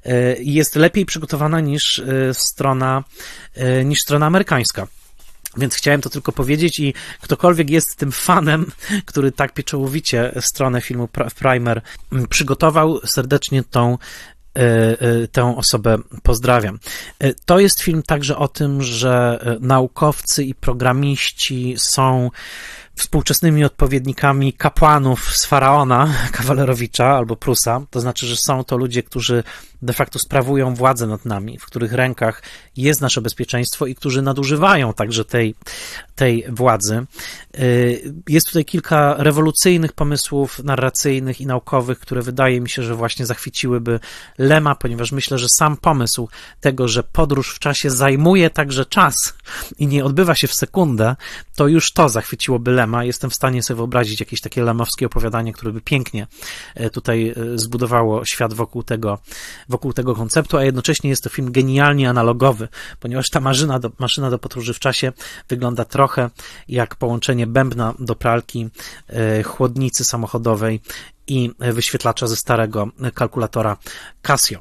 i jest lepiej przygotowana niż strona, niż strona amerykańska. Więc chciałem to tylko powiedzieć i ktokolwiek jest tym fanem, który tak pieczołowicie stronę filmu Primer przygotował, serdecznie tą tę osobę pozdrawiam. To jest film także o tym, że naukowcy i programiści są współczesnymi odpowiednikami kapłanów z Faraona, Kawalerowicza albo Prusa, to znaczy, że są to ludzie, którzy de facto sprawują władzę nad nami, w których rękach jest nasze bezpieczeństwo i którzy nadużywają także tej, tej władzy. Jest tutaj kilka rewolucyjnych pomysłów narracyjnych i naukowych, które wydaje mi się, że właśnie zachwyciłyby Lema, ponieważ myślę, że sam pomysł tego, że podróż w czasie zajmuje także czas i nie odbywa się w sekundę, to już to zachwyciłoby Lema. Jestem w stanie sobie wyobrazić jakieś takie lemowskie opowiadanie, które by pięknie tutaj zbudowało świat wokół tego, wokół tego konceptu, a jednocześnie jest to film genialnie analogowy, ponieważ ta maszyna do, maszyna do podróży w czasie wygląda trochę jak połączenie bębna do pralki, chłodnicy samochodowej i wyświetlacza ze starego kalkulatora Casio.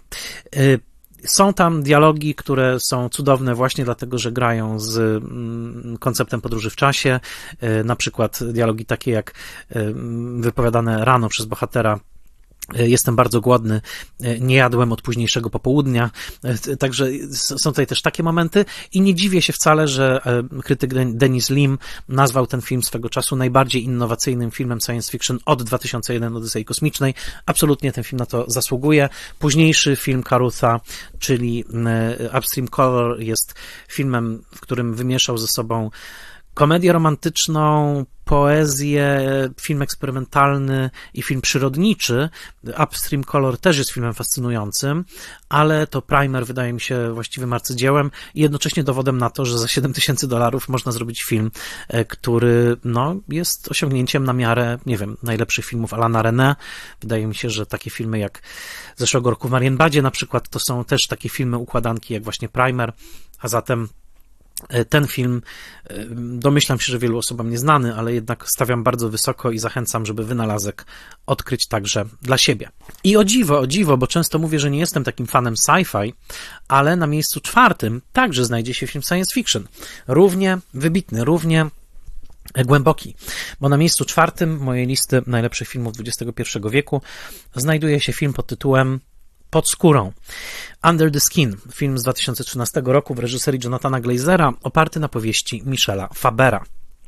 Są tam dialogi, które są cudowne właśnie dlatego, że grają z konceptem podróży w czasie, na przykład dialogi takie jak wypowiadane rano przez bohatera: jestem bardzo głodny, nie jadłem od późniejszego popołudnia, także są tutaj też takie momenty i nie dziwię się wcale, że krytyk Denis Lim nazwał ten film swego czasu najbardziej innowacyjnym filmem science fiction od dwa tysiące jeden Odysei Kosmicznej. Absolutnie ten film na to zasługuje. Późniejszy film Carrutha, czyli Upstream Color, jest filmem, w którym wymieszał ze sobą komedię romantyczną, poezję, film eksperymentalny i film przyrodniczy. Upstream Color też jest filmem fascynującym, ale to Primer wydaje mi się właściwym arcydziełem i jednocześnie dowodem na to, że za siedem tysięcy dolarów można zrobić film, który no, jest osiągnięciem na miarę, nie wiem, najlepszych filmów Alana René. Wydaje mi się, że takie filmy jak zeszłego roku w Marienbadzie na przykład, to są też takie filmy układanki jak właśnie Primer, a zatem ten film, domyślam się, że wielu osobom nieznany, ale jednak stawiam bardzo wysoko i zachęcam, żeby Wynalazek odkryć także dla siebie. I o dziwo, o dziwo, bo często mówię, że nie jestem takim fanem sci-fi, ale na miejscu czwartym także znajdzie się film science fiction. Równie wybitny, równie głęboki, bo na miejscu czwartym mojej listy najlepszych filmów dwudziestego pierwszego wieku znajduje się film pod tytułem Pod skórą. Under the Skin, film z dwa tysiące trzynastego roku w reżyserii Jonathana Glazera, oparty na powieści Michela Fabera.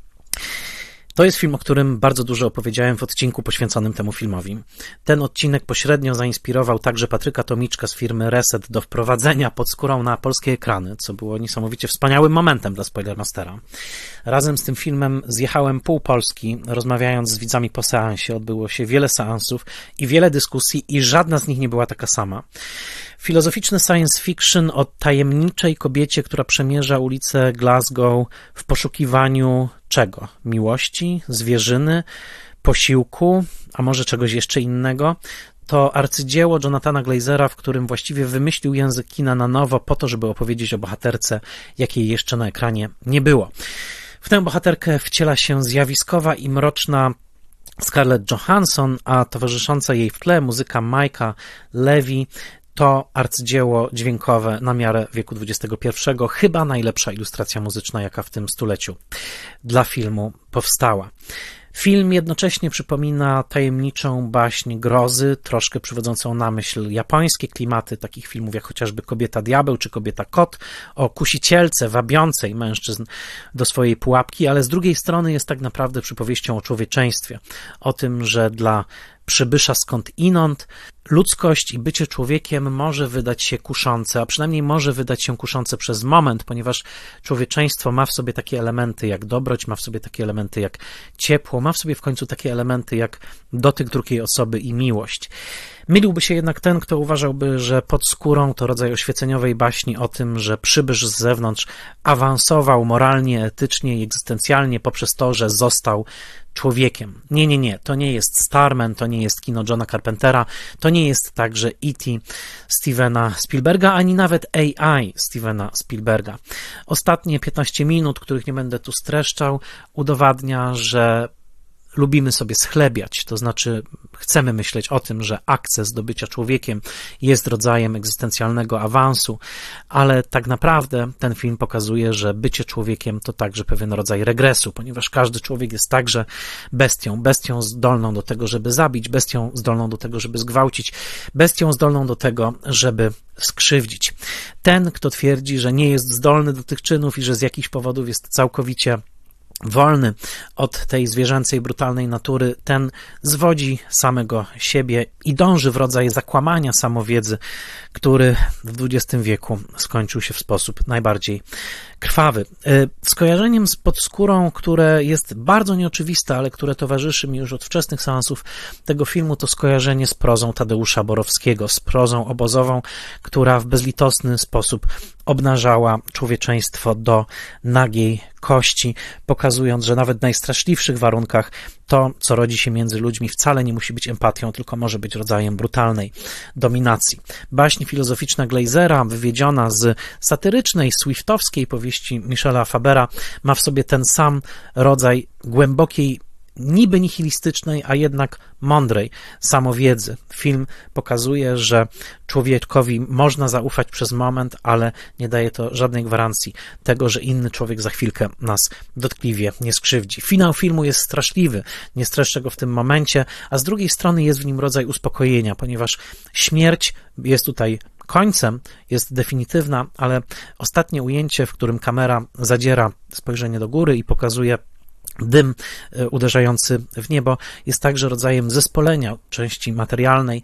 To jest film, o którym bardzo dużo opowiedziałem w odcinku poświęconym temu filmowi. Ten odcinek pośrednio zainspirował także Patryka Tomiczka z firmy Reset do wprowadzenia Pod skórą na polskie ekrany, co było niesamowicie wspaniałym momentem dla Spoilermastera. Razem z tym filmem zjechałem pół Polski, rozmawiając z widzami po seansie. Odbyło się wiele seansów i wiele dyskusji i żadna z nich nie była taka sama. Filozoficzny science fiction o tajemniczej kobiecie, która przemierza ulice Glasgow w poszukiwaniu czego? Miłości, zwierzyny, posiłku, a może czegoś jeszcze innego? To arcydzieło Jonathana Glazera, w którym właściwie wymyślił język kina na nowo po to, żeby opowiedzieć o bohaterce, jakiej jeszcze na ekranie nie było. W tę bohaterkę wciela się zjawiskowa i mroczna Scarlett Johansson, a towarzysząca jej w tle muzyka Mike'a Levy to arcydzieło dźwiękowe na miarę wieku dwudziestego pierwszego, chyba najlepsza ilustracja muzyczna, jaka w tym stuleciu dla filmu powstała. Film jednocześnie przypomina tajemniczą baśń grozy, troszkę przywodzącą na myśl japońskie klimaty takich filmów jak chociażby Kobieta Diabeł czy Kobieta Kot, o kusicielce wabiącej mężczyzn do swojej pułapki, ale z drugiej strony jest tak naprawdę przypowieścią o człowieczeństwie, o tym, że dla przybysza skądinąd ludzkość i bycie człowiekiem może wydać się kuszące, a przynajmniej może wydać się kuszące przez moment, ponieważ człowieczeństwo ma w sobie takie elementy jak dobroć, ma w sobie takie elementy jak ciepło, ma w sobie w końcu takie elementy jak dotyk drugiej osoby i miłość. Myliłby się jednak ten, kto uważałby, że Pod skórą to rodzaj oświeceniowej baśni o tym, że przybysz z zewnątrz awansował moralnie, etycznie i egzystencjalnie poprzez to, że został człowiekiem. Nie, nie, nie. To nie jest Starman, to nie jest kino Johna Carpentera, to nie jest także E T Stevena Spielberga, ani nawet A I Stevena Spielberga. Ostatnie piętnaście minut, których nie będę tu streszczał, udowadnia, że lubimy sobie schlebiać, to znaczy chcemy myśleć o tym, że akces do bycia człowiekiem jest rodzajem egzystencjalnego awansu, ale tak naprawdę ten film pokazuje, że bycie człowiekiem to także pewien rodzaj regresu, ponieważ każdy człowiek jest także bestią, bestią zdolną do tego, żeby zabić, bestią zdolną do tego, żeby zgwałcić, bestią zdolną do tego, żeby skrzywdzić. Ten, kto twierdzi, że nie jest zdolny do tych czynów i że z jakichś powodów jest całkowicie wolny od tej zwierzęcej, brutalnej natury, ten zwodzi samego siebie i dąży w rodzaj zakłamania samowiedzy, który w dwudziestym wieku skończył się w sposób najbardziej krwawy. Skojarzeniem z Pod skórą, które jest bardzo nieoczywiste, ale które towarzyszy mi już od wczesnych seansów tego filmu, to skojarzenie z prozą Tadeusza Borowskiego, z prozą obozową, która w bezlitosny sposób obnażała człowieczeństwo do nagiej kości, pokazując, że nawet w najstraszliwszych warunkach to, co rodzi się między ludźmi, wcale nie musi być empatią, tylko może być rodzajem brutalnej dominacji. Baśń filozoficzna Glazera, wywiedziona z satyrycznej, swiftowskiej powieści Michela Fabera, ma w sobie ten sam rodzaj głębokiej, niby nihilistycznej, a jednak mądrej samowiedzy. Film pokazuje, że człowiekowi można zaufać przez moment, ale nie daje to żadnej gwarancji tego, że inny człowiek za chwilkę nas dotkliwie nie skrzywdzi. Finał filmu jest straszliwy, nie streszczę go w tym momencie, a z drugiej strony jest w nim rodzaj uspokojenia, ponieważ śmierć jest tutaj końcem, jest definitywna, ale ostatnie ujęcie, w którym kamera zadziera spojrzenie do góry i pokazuje dym uderzający w niebo, jest także rodzajem zespolenia części materialnej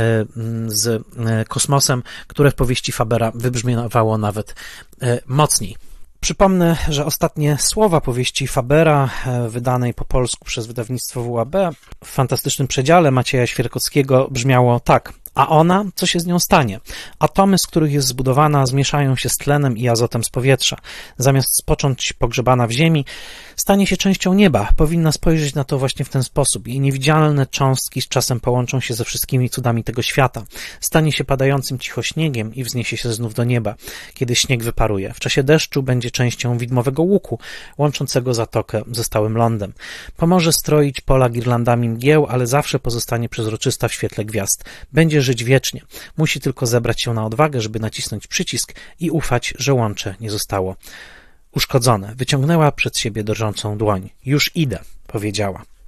z kosmosem, które w powieści Fabera wybrzmiewało nawet mocniej. Przypomnę, że ostatnie słowa powieści Fabera, wydanej po polsku przez wydawnictwo W A B, w fantastycznym przedziale Macieja Świerkowskiego brzmiało tak: a ona, co się z nią stanie? Atomy, z których jest zbudowana, zmieszają się z tlenem i azotem z powietrza. Zamiast spocząć pogrzebana w ziemi, stanie się częścią nieba. Powinna spojrzeć na to właśnie w ten sposób. Jej niewidzialne cząstki z czasem połączą się ze wszystkimi cudami tego świata. Stanie się padającym cicho śniegiem i wzniesie się znów do nieba, kiedy śnieg wyparuje. W czasie deszczu będzie częścią widmowego łuku, łączącego zatokę ze stałym lądem. Pomoże stroić pola girlandami mgieł, ale zawsze pozostanie przezroczysta w świetle gwiazd. Będzie żyć wiecznie. Musi tylko zebrać się na odwagę, żeby nacisnąć przycisk i ufać, że łącze nie zostało uszkodzone. Wyciągnęła przed siebie drżącą dłoń. Już idę, powiedziała.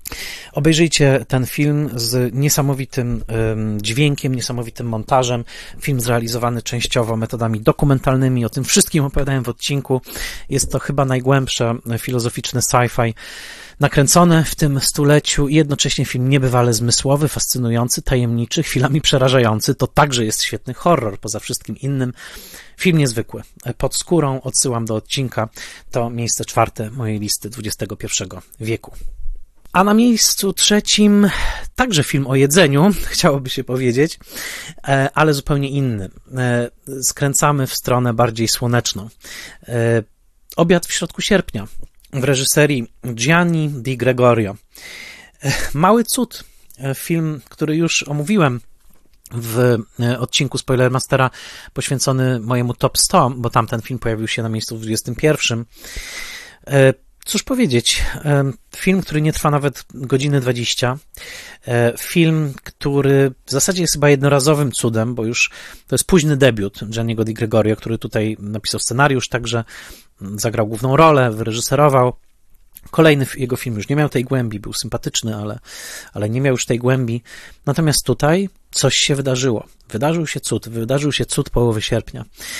Obejrzyjcie ten film z niesamowitym dźwiękiem, niesamowitym montażem. Film zrealizowany częściowo metodami dokumentalnymi. O tym wszystkim opowiadałem w odcinku. Jest to chyba najgłębsze filozoficzne sci-fi nakręcone w tym stuleciu i jednocześnie film niebywale zmysłowy, fascynujący, tajemniczy, chwilami przerażający. To także jest świetny horror, poza wszystkim innym. Film niezwykły. Pod skórą odsyłam do odcinka. To miejsce czwarte mojej listy dwudziestego pierwszego wieku. A na miejscu trzecim także film o jedzeniu, chciałoby się powiedzieć, ale zupełnie inny. Skręcamy w stronę bardziej słoneczną. Obiad w środku sierpnia w reżyserii Gianni Di Gregorio. Mały cud. Film, który już omówiłem w odcinku Spoilermastera poświęcony mojemu top sto, bo tam ten film pojawił się na miejscu dwudziestym pierwszym. Cóż powiedzieć, film, który nie trwa nawet godziny dwadzieścia, film, który w zasadzie jest chyba jednorazowym cudem, bo już to jest późny debiut Gianniego Di Gregorio, który tutaj napisał scenariusz, także zagrał główną rolę, wyreżyserował. Kolejny jego film już nie miał tej głębi, był sympatyczny, ale, ale nie miał już tej głębi. Natomiast tutaj coś się wydarzyło. Wydarzył się cud, wydarzył się cud połowy sierpnia.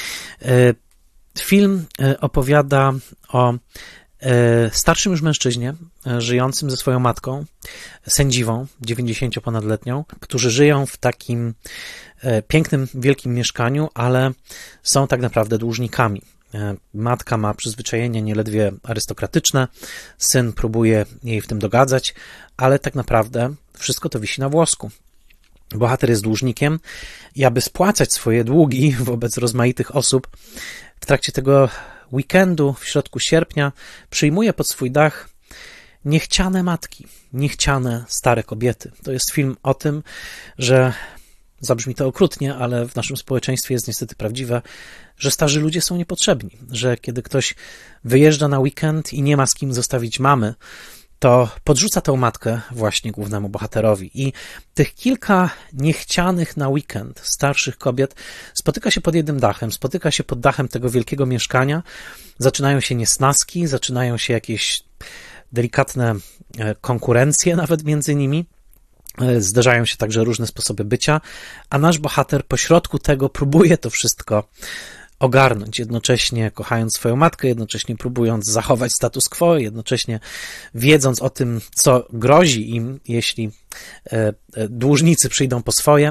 Film opowiada o starszym już mężczyźnie, żyjącym ze swoją matką, sędziwą, dziewięćdziesięcioponadletnią, którzy żyją w takim pięknym, wielkim mieszkaniu, ale są tak naprawdę dłużnikami. Matka ma przyzwyczajenia nieledwie arystokratyczne, syn próbuje jej w tym dogadzać, ale tak naprawdę wszystko to wisi na włosku. Bohater jest dłużnikiem i aby spłacać swoje długi wobec rozmaitych osób, w trakcie tego weekendu w środku sierpnia przyjmuje pod swój dach niechciane matki, niechciane stare kobiety. To jest film o tym, że zabrzmi to okrutnie, ale w naszym społeczeństwie jest niestety prawdziwe, że starzy ludzie są niepotrzebni, że kiedy ktoś wyjeżdża na weekend i nie ma z kim zostawić mamy, to podrzuca tę matkę właśnie głównemu bohaterowi. I tych kilka niechcianych na weekend starszych kobiet spotyka się pod jednym dachem, spotyka się pod dachem tego wielkiego mieszkania, zaczynają się niesnaski, zaczynają się jakieś delikatne konkurencje nawet między nimi, zdarzają się także różne sposoby bycia, a nasz bohater pośrodku tego próbuje to wszystko ogarnąć, jednocześnie kochając swoją matkę, jednocześnie próbując zachować status quo, jednocześnie wiedząc o tym, co grozi im, jeśli dłużnicy przyjdą po swoje,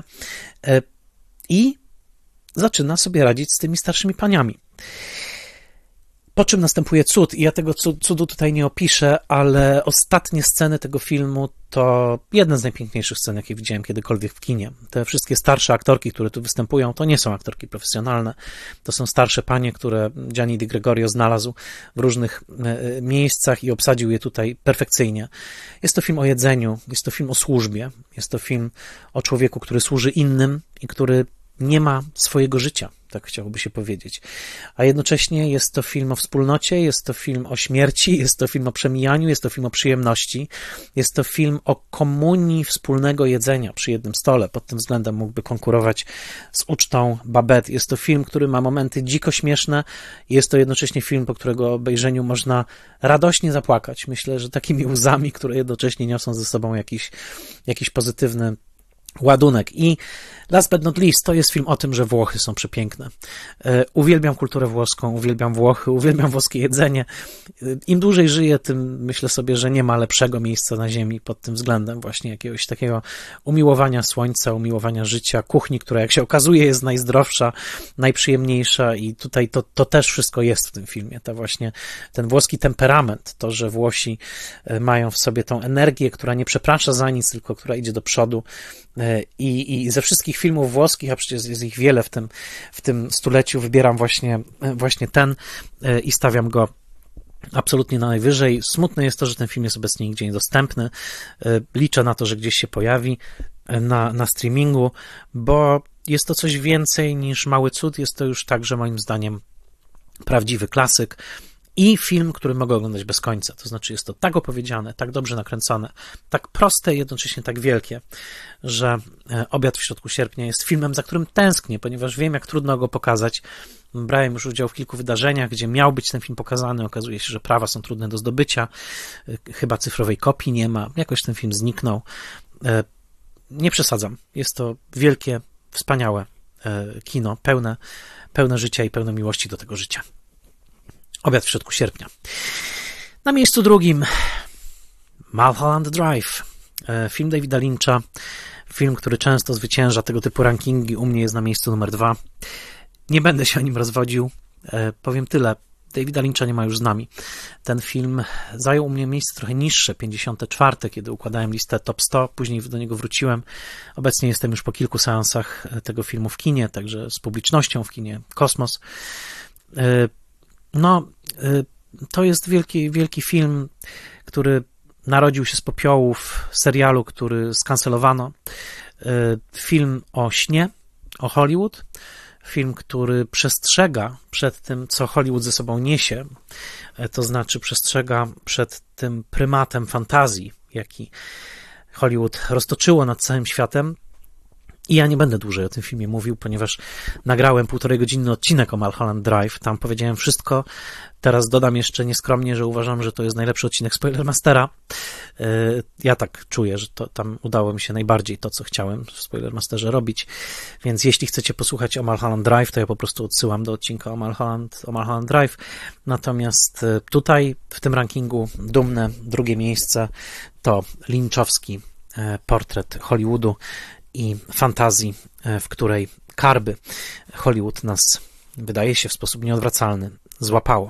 i zaczyna sobie radzić z tymi starszymi paniami. Po czym następuje cud i ja tego cudu tutaj nie opiszę, ale ostatnie sceny tego filmu to jedne z najpiękniejszych scen, jakie widziałem kiedykolwiek w kinie. Te wszystkie starsze aktorki, które tu występują, to nie są aktorki profesjonalne, to są starsze panie, które Gianni Di Gregorio znalazł w różnych miejscach i obsadził je tutaj perfekcyjnie. Jest to film o jedzeniu, jest to film o służbie, jest to film o człowieku, który służy innym i który nie ma swojego życia, tak chciałoby się powiedzieć. A jednocześnie jest to film o wspólnocie, jest to film o śmierci, jest to film o przemijaniu, jest to film o przyjemności, jest to film o komunii wspólnego jedzenia przy jednym stole. Pod tym względem mógłby konkurować z ucztą Babette. Jest to film, który ma momenty dziko śmieszne i jest to jednocześnie film, po którego obejrzeniu można radośnie zapłakać. Myślę, że takimi łzami, które jednocześnie niosą ze sobą jakiś, jakiś pozytywny ładunek. I last but not least, to jest film o tym, że Włochy są przepiękne. Uwielbiam kulturę włoską, uwielbiam Włochy, uwielbiam włoskie jedzenie. Im dłużej żyję, tym myślę sobie, że nie ma lepszego miejsca na ziemi pod tym względem właśnie jakiegoś takiego umiłowania słońca, umiłowania życia, kuchni, która jak się okazuje jest najzdrowsza, najprzyjemniejsza i tutaj to, to też wszystko jest w tym filmie. To właśnie ten włoski temperament, to, że Włosi mają w sobie tą energię, która nie przeprasza za nic, tylko która idzie do przodu. I, i ze wszystkich filmów włoskich, a przecież jest ich wiele w tym, w tym stuleciu, wybieram właśnie, właśnie ten i stawiam go absolutnie na najwyżej. Smutne jest to, że ten film jest obecnie nigdzie niedostępny. Liczę na to, że gdzieś się pojawi na, na streamingu, bo jest to coś więcej niż mały cud. Jest to już także moim zdaniem prawdziwy klasyk i film, który mogę oglądać bez końca. To znaczy jest to tak opowiedziane, tak dobrze nakręcone, tak proste i jednocześnie tak wielkie, że Obiad w środku sierpnia jest filmem, za którym tęsknię, ponieważ wiem, jak trudno go pokazać. Brałem już udział w kilku wydarzeniach, gdzie miał być ten film pokazany. Okazuje się, że prawa są trudne do zdobycia. Chyba cyfrowej kopii nie ma. Jakoś ten film zniknął. Nie przesadzam. Jest to wielkie, wspaniałe kino, pełne, pełne życia i pełne miłości do tego życia. Obiad w środku sierpnia. Na miejscu drugim Mulholland Drive. Film Davida Lyncha. Film, który często zwycięża tego typu rankingi. U mnie jest na miejscu numer dwa. Nie będę się o nim rozwodził. Powiem tyle. Davida Lyncha nie ma już z nami. Ten film zajął u mnie miejsce trochę niższe, pięćdziesiąte czwarte, kiedy układałem listę top sto. Później do niego wróciłem. Obecnie jestem już po kilku seansach tego filmu w kinie, także z publicznością w kinie Kosmos. No, to jest wielki, wielki film, który narodził się z popiołów serialu, który skancelowano. Film o śnie, o Hollywood. Film, który przestrzega przed tym, co Hollywood ze sobą niesie, to znaczy przestrzega przed tym prymatem fantazji, jaki Hollywood roztoczyło nad całym światem. I ja nie będę dłużej o tym filmie mówił, ponieważ nagrałem półtorej godzinny odcinek o Mulholland Drive. Tam powiedziałem wszystko. Teraz dodam jeszcze nieskromnie, że uważam, że to jest najlepszy odcinek Spoilermastera. Ja tak czuję, że to, tam udało mi się najbardziej to, co chciałem w Spoilermasterze robić. Więc jeśli chcecie posłuchać o Mulholland Drive, to ja po prostu odsyłam do odcinka o Mulholland, o Mulholland Drive. Natomiast tutaj, w tym rankingu, dumne drugie miejsce to lynchowski portret Hollywoodu i fantazji, w której karby Hollywood nas, wydaje się, w sposób nieodwracalny złapało.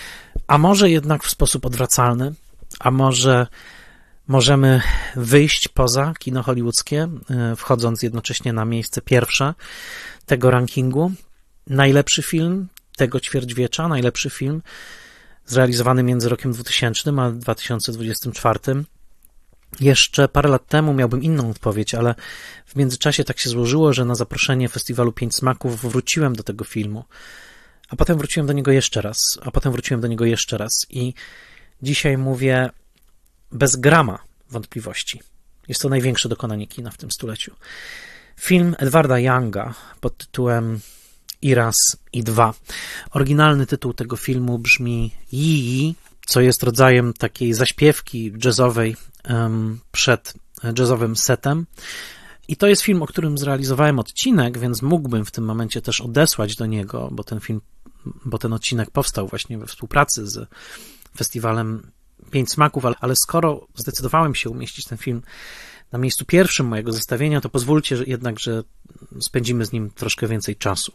A może jednak w sposób odwracalny, a może możemy wyjść poza kino hollywoodzkie, wchodząc jednocześnie na miejsce pierwsze tego rankingu. Najlepszy film tego ćwierćwiecza, najlepszy film zrealizowany między rokiem dwutysięcznym a dwa tysiące dwudziestym czwartym. Jeszcze parę lat temu miałbym inną odpowiedź, ale w międzyczasie tak się złożyło, że na zaproszenie Festiwalu Pięć Smaków wróciłem do tego filmu, a potem wróciłem do niego jeszcze raz, a potem wróciłem do niego jeszcze raz i dzisiaj mówię bez grama wątpliwości. Jest to największe dokonanie kina w tym stuleciu. Film Edwarda Younga pod tytułem I raz, i dwa. Oryginalny tytuł tego filmu brzmi Yi, co jest rodzajem takiej zaśpiewki jazzowej um, przed jazzowym setem. I to jest film, o którym zrealizowałem odcinek, więc mógłbym w tym momencie też odesłać do niego, bo ten film, bo ten odcinek powstał właśnie we współpracy z Festiwalem Pięć Smaków, ale, ale skoro zdecydowałem się umieścić ten film na miejscu pierwszym mojego zestawienia, to pozwólcie że jednak, że spędzimy z nim troszkę więcej czasu.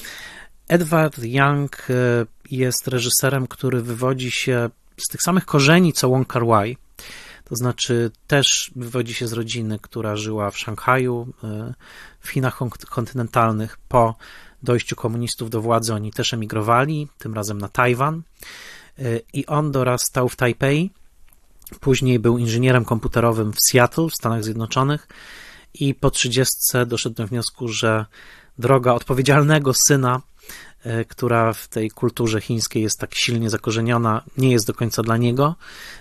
Edward Young jest reżyserem, który wywodzi się z tych samych korzeni co Wong Kar-wai, to znaczy też wywodzi się z rodziny, która żyła w Szanghaju, w Chinach kontynentalnych. Po dojściu komunistów do władzy oni też emigrowali, tym razem na Tajwan, i on dorastał w Tajpej, później był inżynierem komputerowym w Seattle w Stanach Zjednoczonych i po trzydziestce doszedł do wniosku, że droga odpowiedzialnego syna, która w tej kulturze chińskiej jest tak silnie zakorzeniona, nie jest do końca dla niego.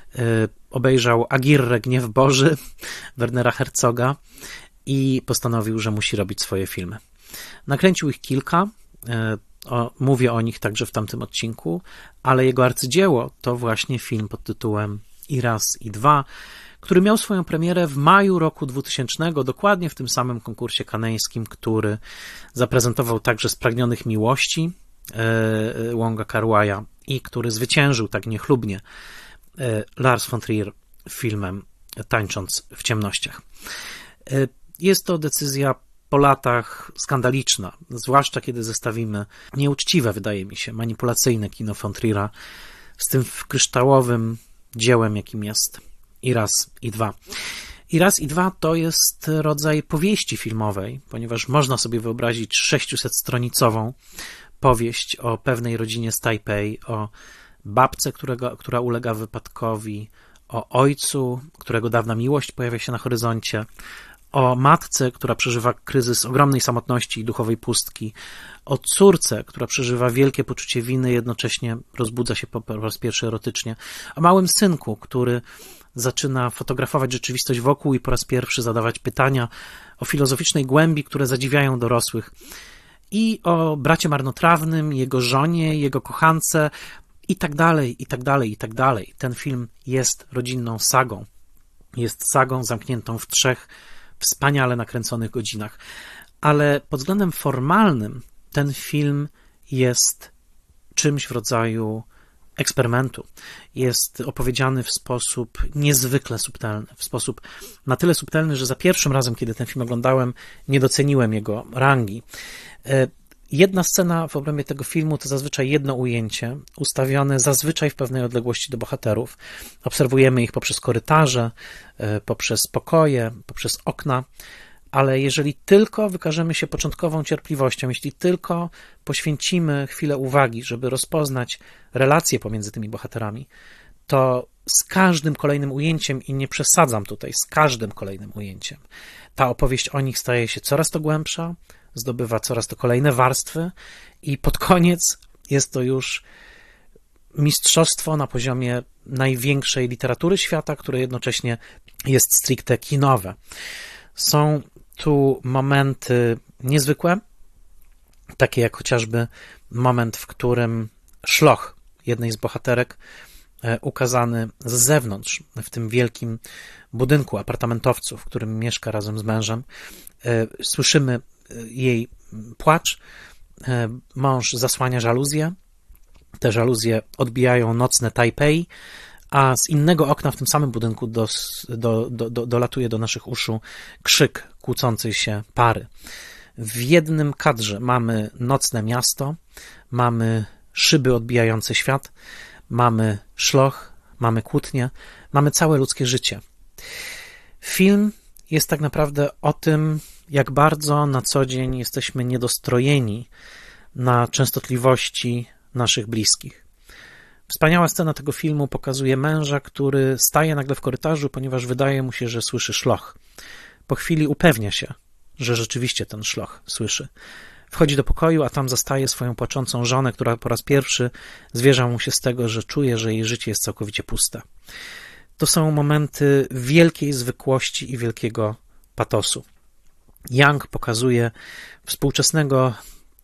Obejrzał Agirre, Gniew Boży Wernera Herzoga i postanowił, że musi robić swoje filmy. Nakręcił ich kilka, o, mówię o nich także w tamtym odcinku, ale jego arcydzieło to właśnie film pod tytułem I raz, i dwa, który miał swoją premierę w maju roku dwutysięcznego, dokładnie w tym samym konkursie kaneńskim, który zaprezentował także Spragnionych Miłości e, Wonga Kar-waia i który zwyciężył tak niechlubnie e, Lars von Trier filmem Tańcząc w ciemnościach. E, jest to decyzja po latach skandaliczna, zwłaszcza kiedy zestawimy nieuczciwe, wydaje mi się, manipulacyjne kino von Triera z tym kryształowym dziełem, jakim jest I raz, i dwa. I raz, i dwa to jest rodzaj powieści filmowej, ponieważ można sobie wyobrazić sześciuset-stronicową powieść o pewnej rodzinie z Tajpej, o babce, którego, która ulega wypadkowi, o ojcu, którego dawna miłość pojawia się na horyzoncie, o matce, która przeżywa kryzys ogromnej samotności i duchowej pustki, o córce, która przeżywa wielkie poczucie winy, jednocześnie rozbudza się po, po raz pierwszy erotycznie, o małym synku, który zaczyna fotografować rzeczywistość wokół i po raz pierwszy zadawać pytania o filozoficznej głębi, które zadziwiają dorosłych, i o bracie marnotrawnym, jego żonie, jego kochance i tak dalej, i tak dalej, i tak dalej. Ten film jest rodzinną sagą. Jest sagą zamkniętą w trzech wspaniale nakręconych godzinach. Ale pod względem formalnym ten film jest czymś w rodzaju eksperymentu. Jest opowiedziany w sposób niezwykle subtelny, w sposób na tyle subtelny, że za pierwszym razem, kiedy ten film oglądałem, nie doceniłem jego rangi. Jedna scena w obrębie tego filmu to zazwyczaj jedno ujęcie, ustawione zazwyczaj w pewnej odległości do bohaterów. Obserwujemy ich poprzez korytarze, poprzez pokoje, poprzez okna, ale jeżeli tylko wykażemy się początkową cierpliwością, jeśli tylko poświęcimy chwilę uwagi, żeby rozpoznać relacje pomiędzy tymi bohaterami, to z każdym kolejnym ujęciem, i nie przesadzam tutaj, z każdym kolejnym ujęciem, ta opowieść o nich staje się coraz to głębsza, zdobywa coraz to kolejne warstwy i pod koniec jest to już mistrzostwo na poziomie największej literatury świata, które jednocześnie jest stricte kinowe. Są tu momenty niezwykłe, takie jak chociażby moment, w którym szloch jednej z bohaterek, ukazany z zewnątrz, w tym wielkim budynku apartamentowców, w którym mieszka razem z mężem, słyszymy jej płacz, mąż zasłania żaluzję, te żaluzje odbijają nocne Tajpej, a z innego okna w tym samym budynku do, do, do, do, dolatuje do naszych uszu krzyk kłócącej się pary. W jednym kadrze mamy nocne miasto, mamy szyby odbijające świat, mamy szloch, mamy kłótnię, mamy całe ludzkie życie. Film jest tak naprawdę o tym, jak bardzo na co dzień jesteśmy niedostrojeni na częstotliwości naszych bliskich. Wspaniała scena tego filmu pokazuje męża, który staje nagle w korytarzu, ponieważ wydaje mu się, że słyszy szloch. Po chwili upewnia się, że rzeczywiście ten szloch słyszy. Wchodzi do pokoju, a tam zastaje swoją płaczącą żonę, która po raz pierwszy zwierza mu się z tego, że czuje, że jej życie jest całkowicie puste. To są momenty wielkiej zwykłości i wielkiego patosu. Young pokazuje współczesnego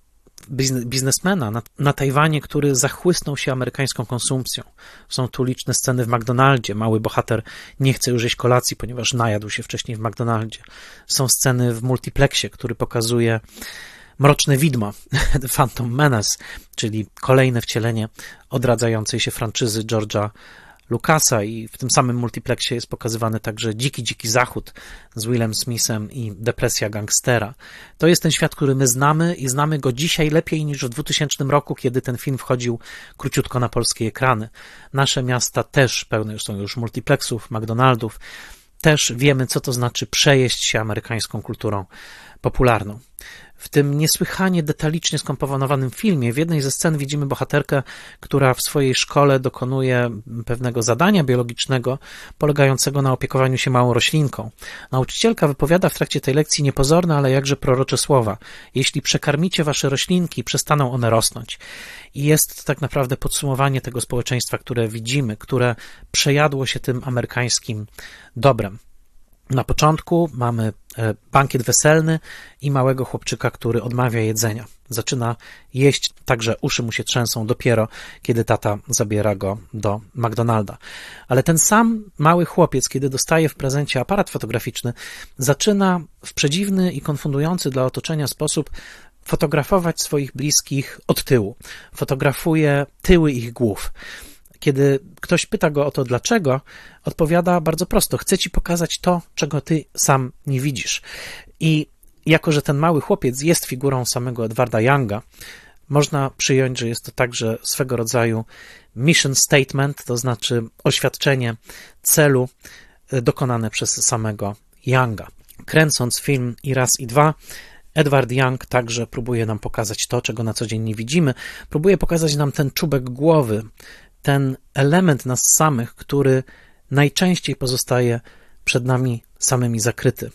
biznesmena na, na Tajwanie, który zachłysnął się amerykańską konsumpcją. Są tu liczne sceny w McDonaldzie. Mały bohater nie chce już jeść kolacji, ponieważ najadł się wcześniej w McDonaldzie. Są sceny w multiplexie, który pokazuje Mroczne Widmo, The Phantom Menace, czyli kolejne wcielenie odradzającej się franczyzy George'a Lucasa, i w tym samym multiplexie jest pokazywany także Dziki, Dziki Zachód z Willem Smithem i Depresja gangstera. To jest ten świat, który my znamy i znamy go dzisiaj lepiej niż w dwutysięcznym roku, kiedy ten film wchodził króciutko na polskie ekrany. Nasze miasta też pełne są już multiplexów, McDonaldów. Też wiemy, co to znaczy przejeść się amerykańską kulturą popularną. W tym niesłychanie detalicznie skomponowanym filmie w jednej ze scen widzimy bohaterkę, która w swojej szkole dokonuje pewnego zadania biologicznego polegającego na opiekowaniu się małą roślinką. Nauczycielka wypowiada w trakcie tej lekcji niepozorne, ale jakże prorocze słowa. Jeśli przekarmicie wasze roślinki, przestaną one rosnąć. I jest to tak naprawdę podsumowanie tego społeczeństwa, które widzimy, które przejadło się tym amerykańskim dobrem. Na początku mamy bankiet weselny i małego chłopczyka, który odmawia jedzenia. Zaczyna jeść, także uszy mu się trzęsą dopiero, kiedy tata zabiera go do McDonalda. Ale ten sam mały chłopiec, kiedy dostaje w prezencie aparat fotograficzny, zaczyna w przedziwny i konfundujący dla otoczenia sposób fotografować swoich bliskich od tyłu. Fotografuje tyły ich głów. Kiedy ktoś pyta go o to dlaczego, odpowiada bardzo prosto: chcę ci pokazać to, czego ty sam nie widzisz. I jako że ten mały chłopiec jest figurą samego Edwarda Younga, można przyjąć, że jest to także swego rodzaju mission statement, to znaczy oświadczenie celu dokonane przez samego Younga. Kręcąc film i raz i dwa, Edward Young także próbuje nam pokazać to, czego na co dzień nie widzimy. Próbuje pokazać nam ten czubek głowy, ten element nas samych, który najczęściej pozostaje przed nami samymi zakryty.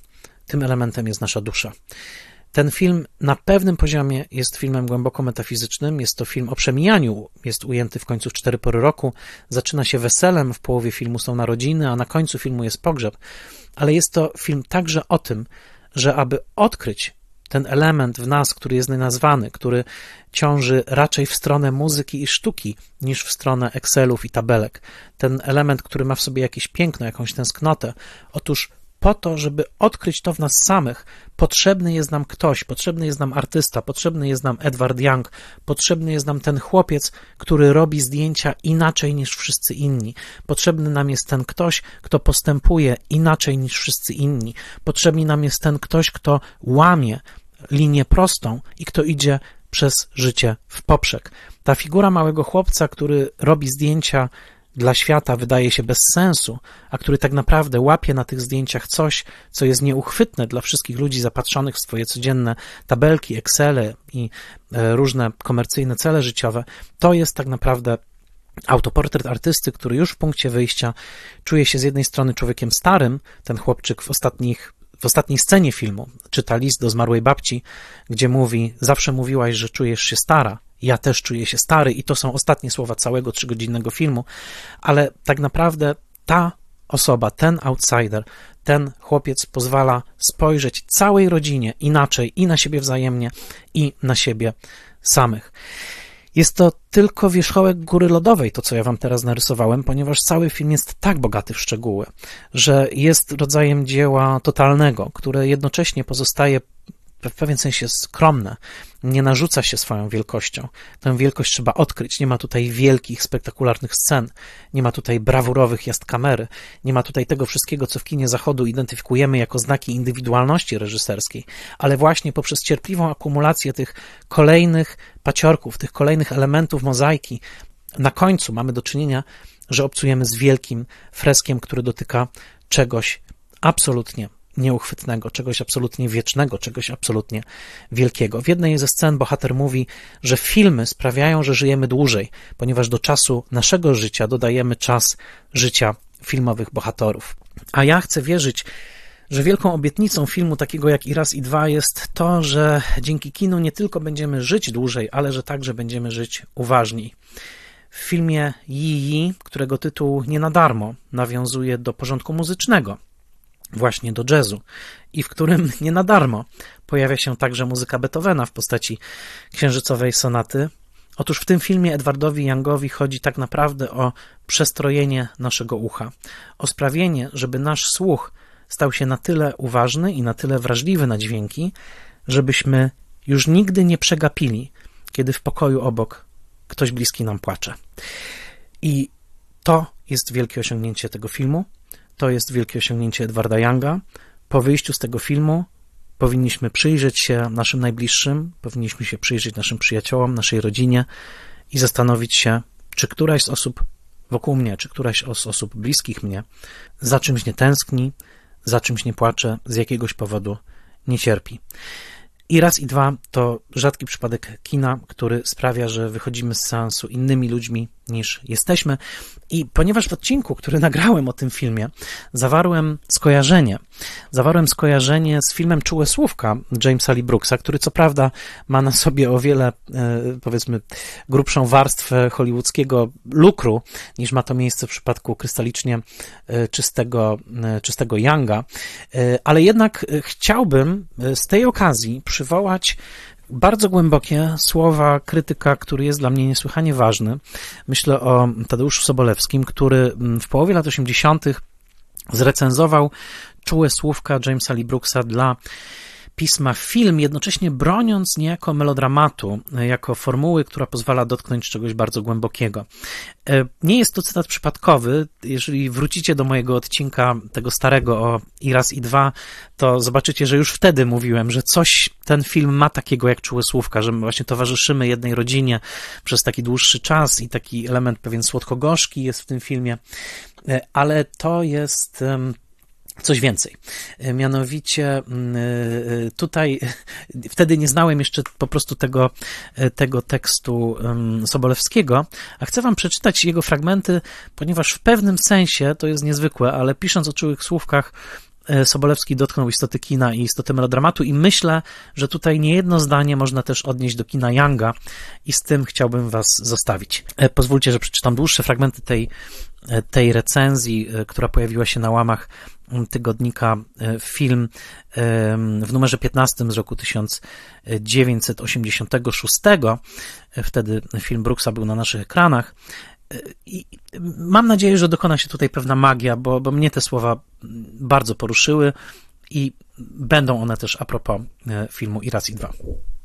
tym elementem jest nasza dusza. Ten film na pewnym poziomie jest filmem głęboko metafizycznym, jest to film o przemijaniu, jest ujęty w końcu w cztery pory roku, zaczyna się weselem, w połowie filmu są narodziny, a na końcu filmu jest pogrzeb, ale jest to film także o tym, że aby odkryć ten element w nas, który jest nienazwany, który ciąży raczej w stronę muzyki i sztuki niż w stronę Excelów i tabelek, ten element, który ma w sobie jakieś piękno, jakąś tęsknotę, otóż po to, żeby odkryć to w nas samych, potrzebny jest nam ktoś, potrzebny jest nam artysta, potrzebny jest nam Edward Young, potrzebny jest nam ten chłopiec, który robi zdjęcia inaczej niż wszyscy inni. Potrzebny nam jest ten ktoś, kto postępuje inaczej niż wszyscy inni. Potrzebny nam jest ten ktoś, kto łamie linię prostą i kto idzie przez życie w poprzek. Ta figura małego chłopca, który robi zdjęcia dla świata, wydaje się bez sensu, a który tak naprawdę łapie na tych zdjęciach coś, co jest nieuchwytne dla wszystkich ludzi zapatrzonych w swoje codzienne tabelki, Excele i różne komercyjne cele życiowe, to jest tak naprawdę autoportret artysty, który już w punkcie wyjścia czuje się z jednej strony człowiekiem starym, ten chłopczyk w ostatnich W ostatniej scenie filmu czyta list do zmarłej babci, gdzie mówi: zawsze mówiłaś, że czujesz się stara, ja też czuję się stary, i to są ostatnie słowa całego trzygodzinnego filmu, ale tak naprawdę ta osoba, ten outsider, ten chłopiec pozwala spojrzeć całej rodzinie inaczej i na siebie wzajemnie, i na siebie samych. Jest to tylko wierzchołek góry lodowej, to co ja wam teraz narysowałem, ponieważ cały film jest tak bogaty w szczegóły, że jest rodzajem dzieła totalnego, które jednocześnie pozostaje w pewien sensie skromne, nie narzuca się swoją wielkością. Tę wielkość trzeba odkryć. Nie ma tutaj wielkich, spektakularnych scen, nie ma tutaj brawurowych jazd kamery, nie ma tutaj tego wszystkiego, co w kinie zachodu identyfikujemy jako znaki indywidualności reżyserskiej, ale właśnie poprzez cierpliwą akumulację tych kolejnych paciorków, tych kolejnych elementów mozaiki, na końcu mamy do czynienia, że obcujemy z wielkim freskiem, który dotyka czegoś absolutnie nieuchwytnego, czegoś absolutnie wiecznego, czegoś absolutnie wielkiego. W jednej ze scen bohater mówi, że filmy sprawiają, że żyjemy dłużej, ponieważ do czasu naszego życia dodajemy czas życia filmowych bohaterów. A ja chcę wierzyć, że wielką obietnicą filmu takiego jak I raz, i dwa jest to, że dzięki kinu nie tylko będziemy żyć dłużej, ale że także będziemy żyć uważniej. W filmie Yi Yi, którego tytuł nie na darmo nawiązuje do porządku muzycznego, właśnie do jazzu, i w którym nie na darmo pojawia się także muzyka Beethovena w postaci księżycowej sonaty. Otóż w tym filmie Edwardowi Youngowi chodzi tak naprawdę o przestrojenie naszego ucha, o sprawienie, żeby nasz słuch stał się na tyle uważny i na tyle wrażliwy na dźwięki, żebyśmy już nigdy nie przegapili, kiedy w pokoju obok ktoś bliski nam płacze. I to jest wielkie osiągnięcie tego filmu. To jest wielkie osiągnięcie Edwarda Younga. Po wyjściu z tego filmu powinniśmy przyjrzeć się naszym najbliższym, powinniśmy się przyjrzeć naszym przyjaciołom, naszej rodzinie i zastanowić się, czy któraś z osób wokół mnie, czy któraś z osób bliskich mnie za czymś nie tęskni, za czymś nie płacze, z jakiegoś powodu nie cierpi. I raz, i dwa to rzadki przypadek kina, który sprawia, że wychodzimy z seansu innymi ludźmi niż jesteśmy. I ponieważ w odcinku, który nagrałem o tym filmie, zawarłem skojarzenie, zawarłem skojarzenie z filmem Czułe słówka Jamesa Lee Brooksa, który co prawda ma na sobie o wiele, powiedzmy, grubszą warstwę hollywoodzkiego lukru, niż ma to miejsce w przypadku krystalicznie czystego, czystego Younga, ale jednak chciałbym z tej okazji przywołać bardzo głębokie słowa krytyka, który jest dla mnie niesłychanie ważny. Myślę o Tadeuszu Sobolewskim, który w połowie lat osiemdziesiątych zrecenzował Czułe słówka Jamesa Lee Brooksa dla pisma Film, jednocześnie broniąc niejako melodramatu, jako formuły, która pozwala dotknąć czegoś bardzo głębokiego. Nie jest to cytat przypadkowy. Jeżeli wrócicie do mojego odcinka, tego starego o I raz, i dwa, to zobaczycie, że już wtedy mówiłem, że coś ten film ma takiego jak Czułe słówka, że my właśnie towarzyszymy jednej rodzinie przez taki dłuższy czas i taki element pewien słodko-gorzki jest w tym filmie, ale to jest coś więcej. Mianowicie tutaj wtedy nie znałem jeszcze po prostu tego, tego tekstu Sobolewskiego, a chcę wam przeczytać jego fragmenty, ponieważ w pewnym sensie to jest niezwykłe, ale pisząc o Czułych słówkach Sobolewski dotknął istoty kina i istoty melodramatu i myślę, że tutaj niejedno zdanie można też odnieść do kina Younga i z tym chciałbym was zostawić. Pozwólcie, że przeczytam dłuższe fragmenty tej, tej recenzji, która pojawiła się na łamach tygodnika Film w numerze piętnastym z roku tysiąc dziewięćset osiemdziesiątego szóstego. Wtedy film Brooksa był na naszych ekranach. I mam nadzieję, że dokona się tutaj pewna magia, bo, bo mnie te słowa bardzo poruszyły i będą one też a propos filmu I raz, i dwa.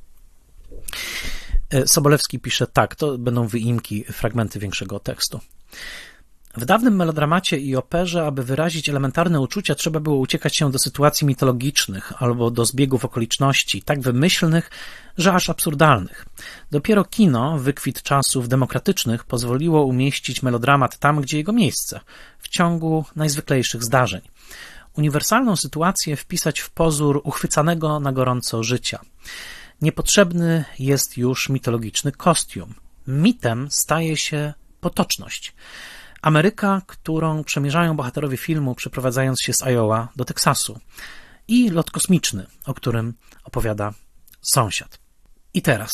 Sobolewski pisze tak, to będą wyimki, fragmenty większego tekstu. W dawnym melodramacie i operze, aby wyrazić elementarne uczucia, trzeba było uciekać się do sytuacji mitologicznych albo do zbiegów okoliczności, tak wymyślnych, że aż absurdalnych. Dopiero kino, wykwit czasów demokratycznych, pozwoliło umieścić melodramat tam, gdzie jego miejsce, w ciągu najzwyklejszych zdarzeń. Uniwersalną sytuację wpisać w pozór uchwycanego na gorąco życia. Niepotrzebny jest już mitologiczny kostium. Mitem staje się potoczność. Ameryka, którą przemierzają bohaterowie filmu, przeprowadzając się z Iowa do Teksasu, i lot kosmiczny, o którym opowiada sąsiad. I teraz.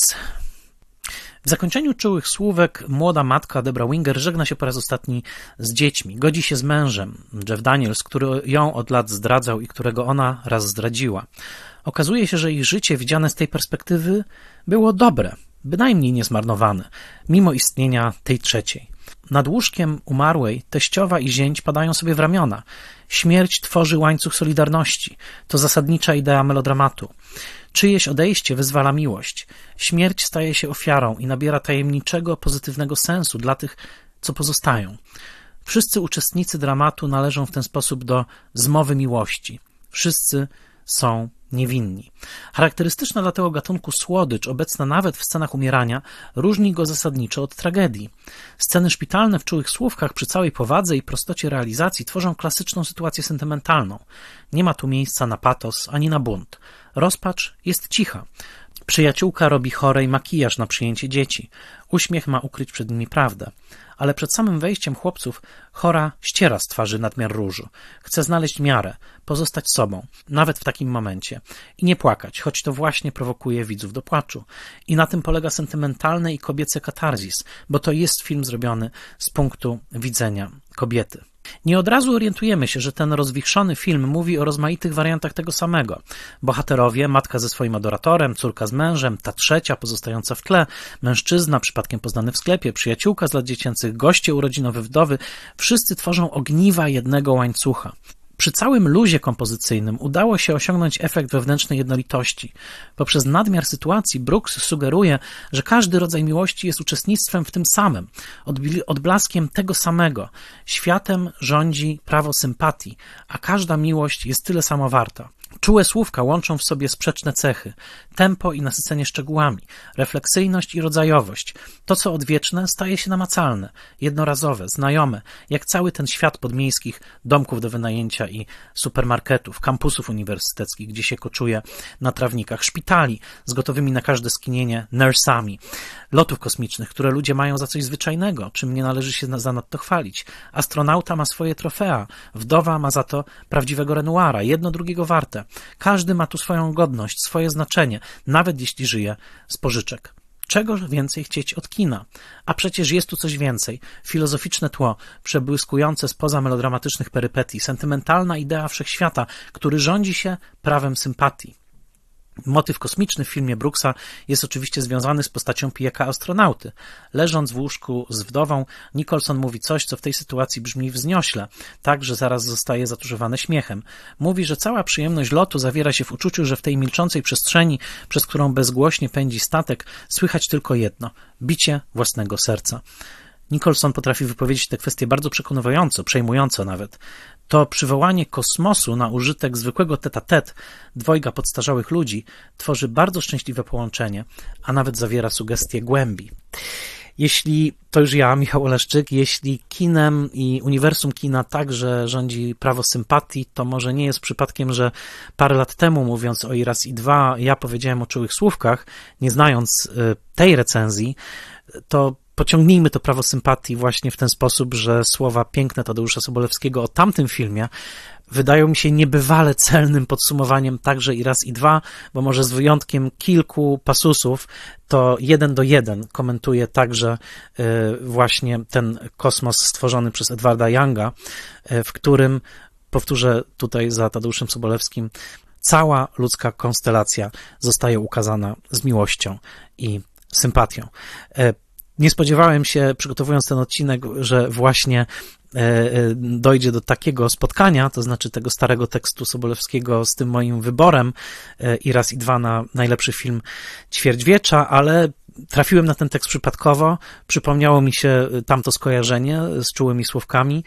W zakończeniu czułych słówek młoda matka Debra Winger żegna się po raz ostatni z dziećmi. Godzi się z mężem, Jeff Daniels, który ją od lat zdradzał i którego ona raz zdradziła. Okazuje się, że ich życie widziane z tej perspektywy było dobre, bynajmniej niezmarnowane, mimo istnienia tej trzeciej. Nad łóżkiem umarłej teściowa i zięć padają sobie w ramiona. Śmierć tworzy łańcuch solidarności. To zasadnicza idea melodramatu. Czyjeś odejście wyzwala miłość. Śmierć staje się ofiarą i nabiera tajemniczego, pozytywnego sensu dla tych, co pozostają. Wszyscy uczestnicy dramatu należą w ten sposób do zmowy miłości. Wszyscy są niewinni. Charakterystyczna dla tego gatunku słodycz, obecna nawet w scenach umierania, różni go zasadniczo od tragedii. Sceny szpitalne w czułych słówkach przy całej powadze i prostocie realizacji tworzą klasyczną sytuację sentymentalną. Nie ma tu miejsca na patos ani na bunt. Rozpacz jest cicha. Przyjaciółka robi chorej makijaż na przyjęcie dzieci. Uśmiech ma ukryć przed nimi prawdę. Ale przed samym wejściem chłopców chora ściera z twarzy nadmiar różu. Chce znaleźć miarę, pozostać sobą, nawet w takim momencie. I nie płakać, choć to właśnie prowokuje widzów do płaczu. I na tym polega sentymentalne i kobiece katarzis, bo to jest film zrobiony z punktu widzenia kobiety. Nie od razu orientujemy się, że ten rozwichrzony film mówi o rozmaitych wariantach tego samego. Bohaterowie, matka ze swoim adoratorem, córka z mężem, ta trzecia pozostająca w tle, mężczyzna przypadkiem poznany w sklepie, przyjaciółka z lat dziecięcych, goście urodzinowe wdowy, wszyscy tworzą ogniwa jednego łańcucha. Przy całym luzie kompozycyjnym udało się osiągnąć efekt wewnętrznej jednolitości. Poprzez nadmiar sytuacji Brooks sugeruje, że każdy rodzaj miłości jest uczestnictwem w tym samym, odblaskiem tego samego. Światem rządzi prawo sympatii, a każda miłość jest tyle samo warta. Czułe słówka łączą w sobie sprzeczne cechy, tempo i nasycenie szczegółami, refleksyjność i rodzajowość. To, co odwieczne, staje się namacalne, jednorazowe, znajome, jak cały ten świat podmiejskich domków do wynajęcia i supermarketów, kampusów uniwersyteckich, gdzie się koczuje na trawnikach, szpitali z gotowymi na każde skinienie nursami, lotów kosmicznych, które ludzie mają za coś zwyczajnego, czym nie należy się zanadto chwalić. Astronauta ma swoje trofea, wdowa ma za to prawdziwego Renoira, jedno drugiego warte. Każdy ma tu swoją godność, swoje znaczenie, nawet jeśli żyje z pożyczek. Czego więcej chcieć od kina? A przecież jest tu coś więcej. Filozoficzne tło, przebłyskujące spoza melodramatycznych perypetii, sentymentalna idea wszechświata, który rządzi się prawem sympatii. Motyw kosmiczny w filmie Brooksa jest oczywiście związany z postacią pijaka astronauty. Leżąc w łóżku z wdową, Nicholson mówi coś, co w tej sytuacji brzmi wzniośle, tak, że zaraz zostaje zatuszowane śmiechem. Mówi, że cała przyjemność lotu zawiera się w uczuciu, że w tej milczącej przestrzeni, przez którą bezgłośnie pędzi statek, słychać tylko jedno – bicie własnego serca. Nicholson potrafi wypowiedzieć tę kwestię bardzo przekonywująco, przejmująco nawet. To przywołanie kosmosu na użytek zwykłego tete-a-tete dwojga podstarzałych ludzi tworzy bardzo szczęśliwe połączenie, a nawet zawiera sugestię głębi. Jeśli, to już ja, Michał Oleszczyk, jeśli kinem i uniwersum kina także rządzi prawo sympatii, to może nie jest przypadkiem, że parę lat temu, mówiąc o I raz, i dwa, ja powiedziałem o czułych słówkach, nie znając tej recenzji, to pociągnijmy to prawo sympatii właśnie w ten sposób, że słowa piękne Tadeusza Sobolewskiego o tamtym filmie wydają mi się niebywale celnym podsumowaniem także i raz i dwa, bo może z wyjątkiem kilku pasusów to jeden do jeden komentuje także właśnie ten kosmos stworzony przez Edwarda Younga, w którym, powtórzę tutaj za Tadeuszem Sobolewskim, cała ludzka konstelacja zostaje ukazana z miłością i sympatią. Nie spodziewałem się, przygotowując ten odcinek, że właśnie dojdzie do takiego spotkania, to znaczy tego starego tekstu Sobolewskiego z tym moim wyborem i raz i dwa na najlepszy film ćwierćwiecza, ale trafiłem na ten tekst przypadkowo, przypomniało mi się tamto skojarzenie z czułymi słówkami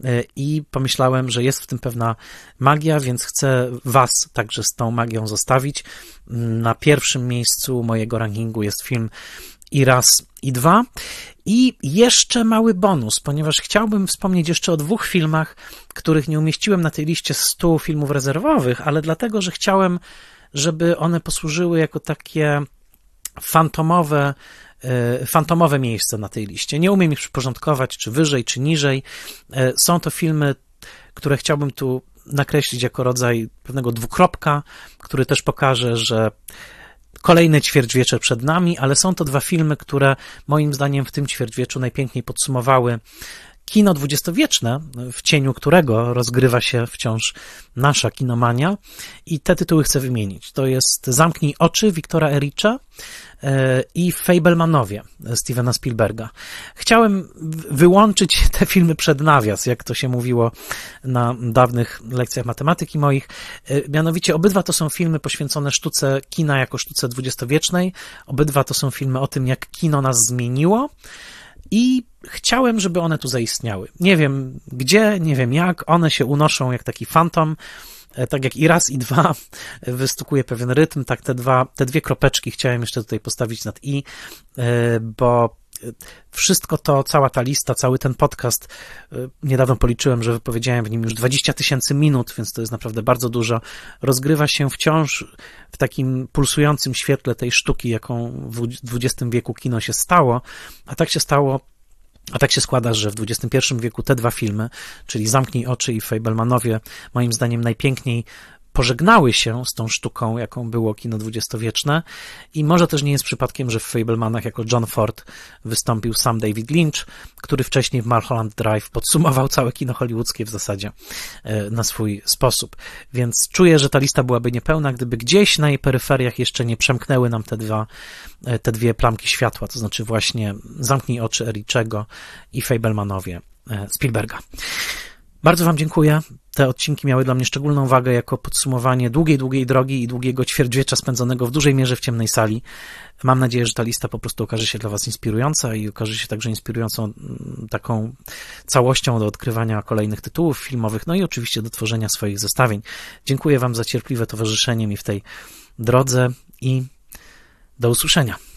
i pomyślałem, że jest w tym pewna magia, więc chcę was także z tą magią zostawić. Na pierwszym miejscu mojego rankingu jest film I raz, i dwa. I jeszcze mały bonus, ponieważ chciałbym wspomnieć jeszcze o dwóch filmach, których nie umieściłem na tej liście stu filmów rezerwowych, ale dlatego, że chciałem, żeby one posłużyły jako takie fantomowe, fantomowe miejsce na tej liście. Nie umiem ich przyporządkować, czy wyżej, czy niżej. Są to filmy, które chciałbym tu nakreślić jako rodzaj pewnego dwukropka, który też pokaże, że kolejne ćwierćwiecze przed nami, ale są to dwa filmy, które moim zdaniem w tym ćwierćwieczu najpiękniej podsumowały kino dwudziestowieczne, w cieniu którego rozgrywa się wciąż nasza kinomania i te tytuły chcę wymienić. To jest Zamknij oczy Wiktora Ericha i Fabelmanowie Stevena Spielberga. Chciałem wyłączyć te filmy przed nawias, jak to się mówiło na dawnych lekcjach matematyki moich. Mianowicie obydwa to są filmy poświęcone sztuce kina jako sztuce dwudziestowiecznej. Obydwa to są filmy o tym, jak kino nas zmieniło. I chciałem, żeby one tu zaistniały. Nie wiem gdzie, nie wiem jak, one się unoszą jak taki fantom, tak jak i raz, i dwa wystukuje pewien rytm, tak te dwa, te dwie kropeczki chciałem jeszcze tutaj postawić nad i, bo wszystko to, cała ta lista, cały ten podcast, niedawno policzyłem, że wypowiedziałem w nim już dwadzieścia tysięcy minut, więc to jest naprawdę bardzo dużo, rozgrywa się wciąż w takim pulsującym świetle tej sztuki, jaką w dwudziestym wieku kino się stało, a tak się stało, a tak się składa, że w dwudziestym pierwszym wieku te dwa filmy, czyli Zamknij oczy i Fabelmanowie, moim zdaniem najpiękniej pożegnały się z tą sztuką, jaką było kino dwudziestowieczne i może też nie jest przypadkiem, że w Fabelmanach jako John Ford wystąpił sam David Lynch, który wcześniej w Mulholland Drive podsumował całe kino hollywoodzkie w zasadzie na swój sposób. Więc czuję, że ta lista byłaby niepełna, gdyby gdzieś na jej peryferiach jeszcze nie przemknęły nam te dwa, te dwie plamki światła, to znaczy właśnie Zamknij oczy Erichego i Fabelmanowie Spielberga. Bardzo wam dziękuję. Te odcinki miały dla mnie szczególną wagę jako podsumowanie długiej, długiej drogi i długiego ćwierćwiecza spędzonego w dużej mierze w ciemnej sali. Mam nadzieję, że ta lista po prostu okaże się dla was inspirująca i okaże się także inspirującą taką całością do odkrywania kolejnych tytułów filmowych, no i oczywiście do tworzenia swoich zestawień. Dziękuję wam za cierpliwe towarzyszenie mi w tej drodze i do usłyszenia.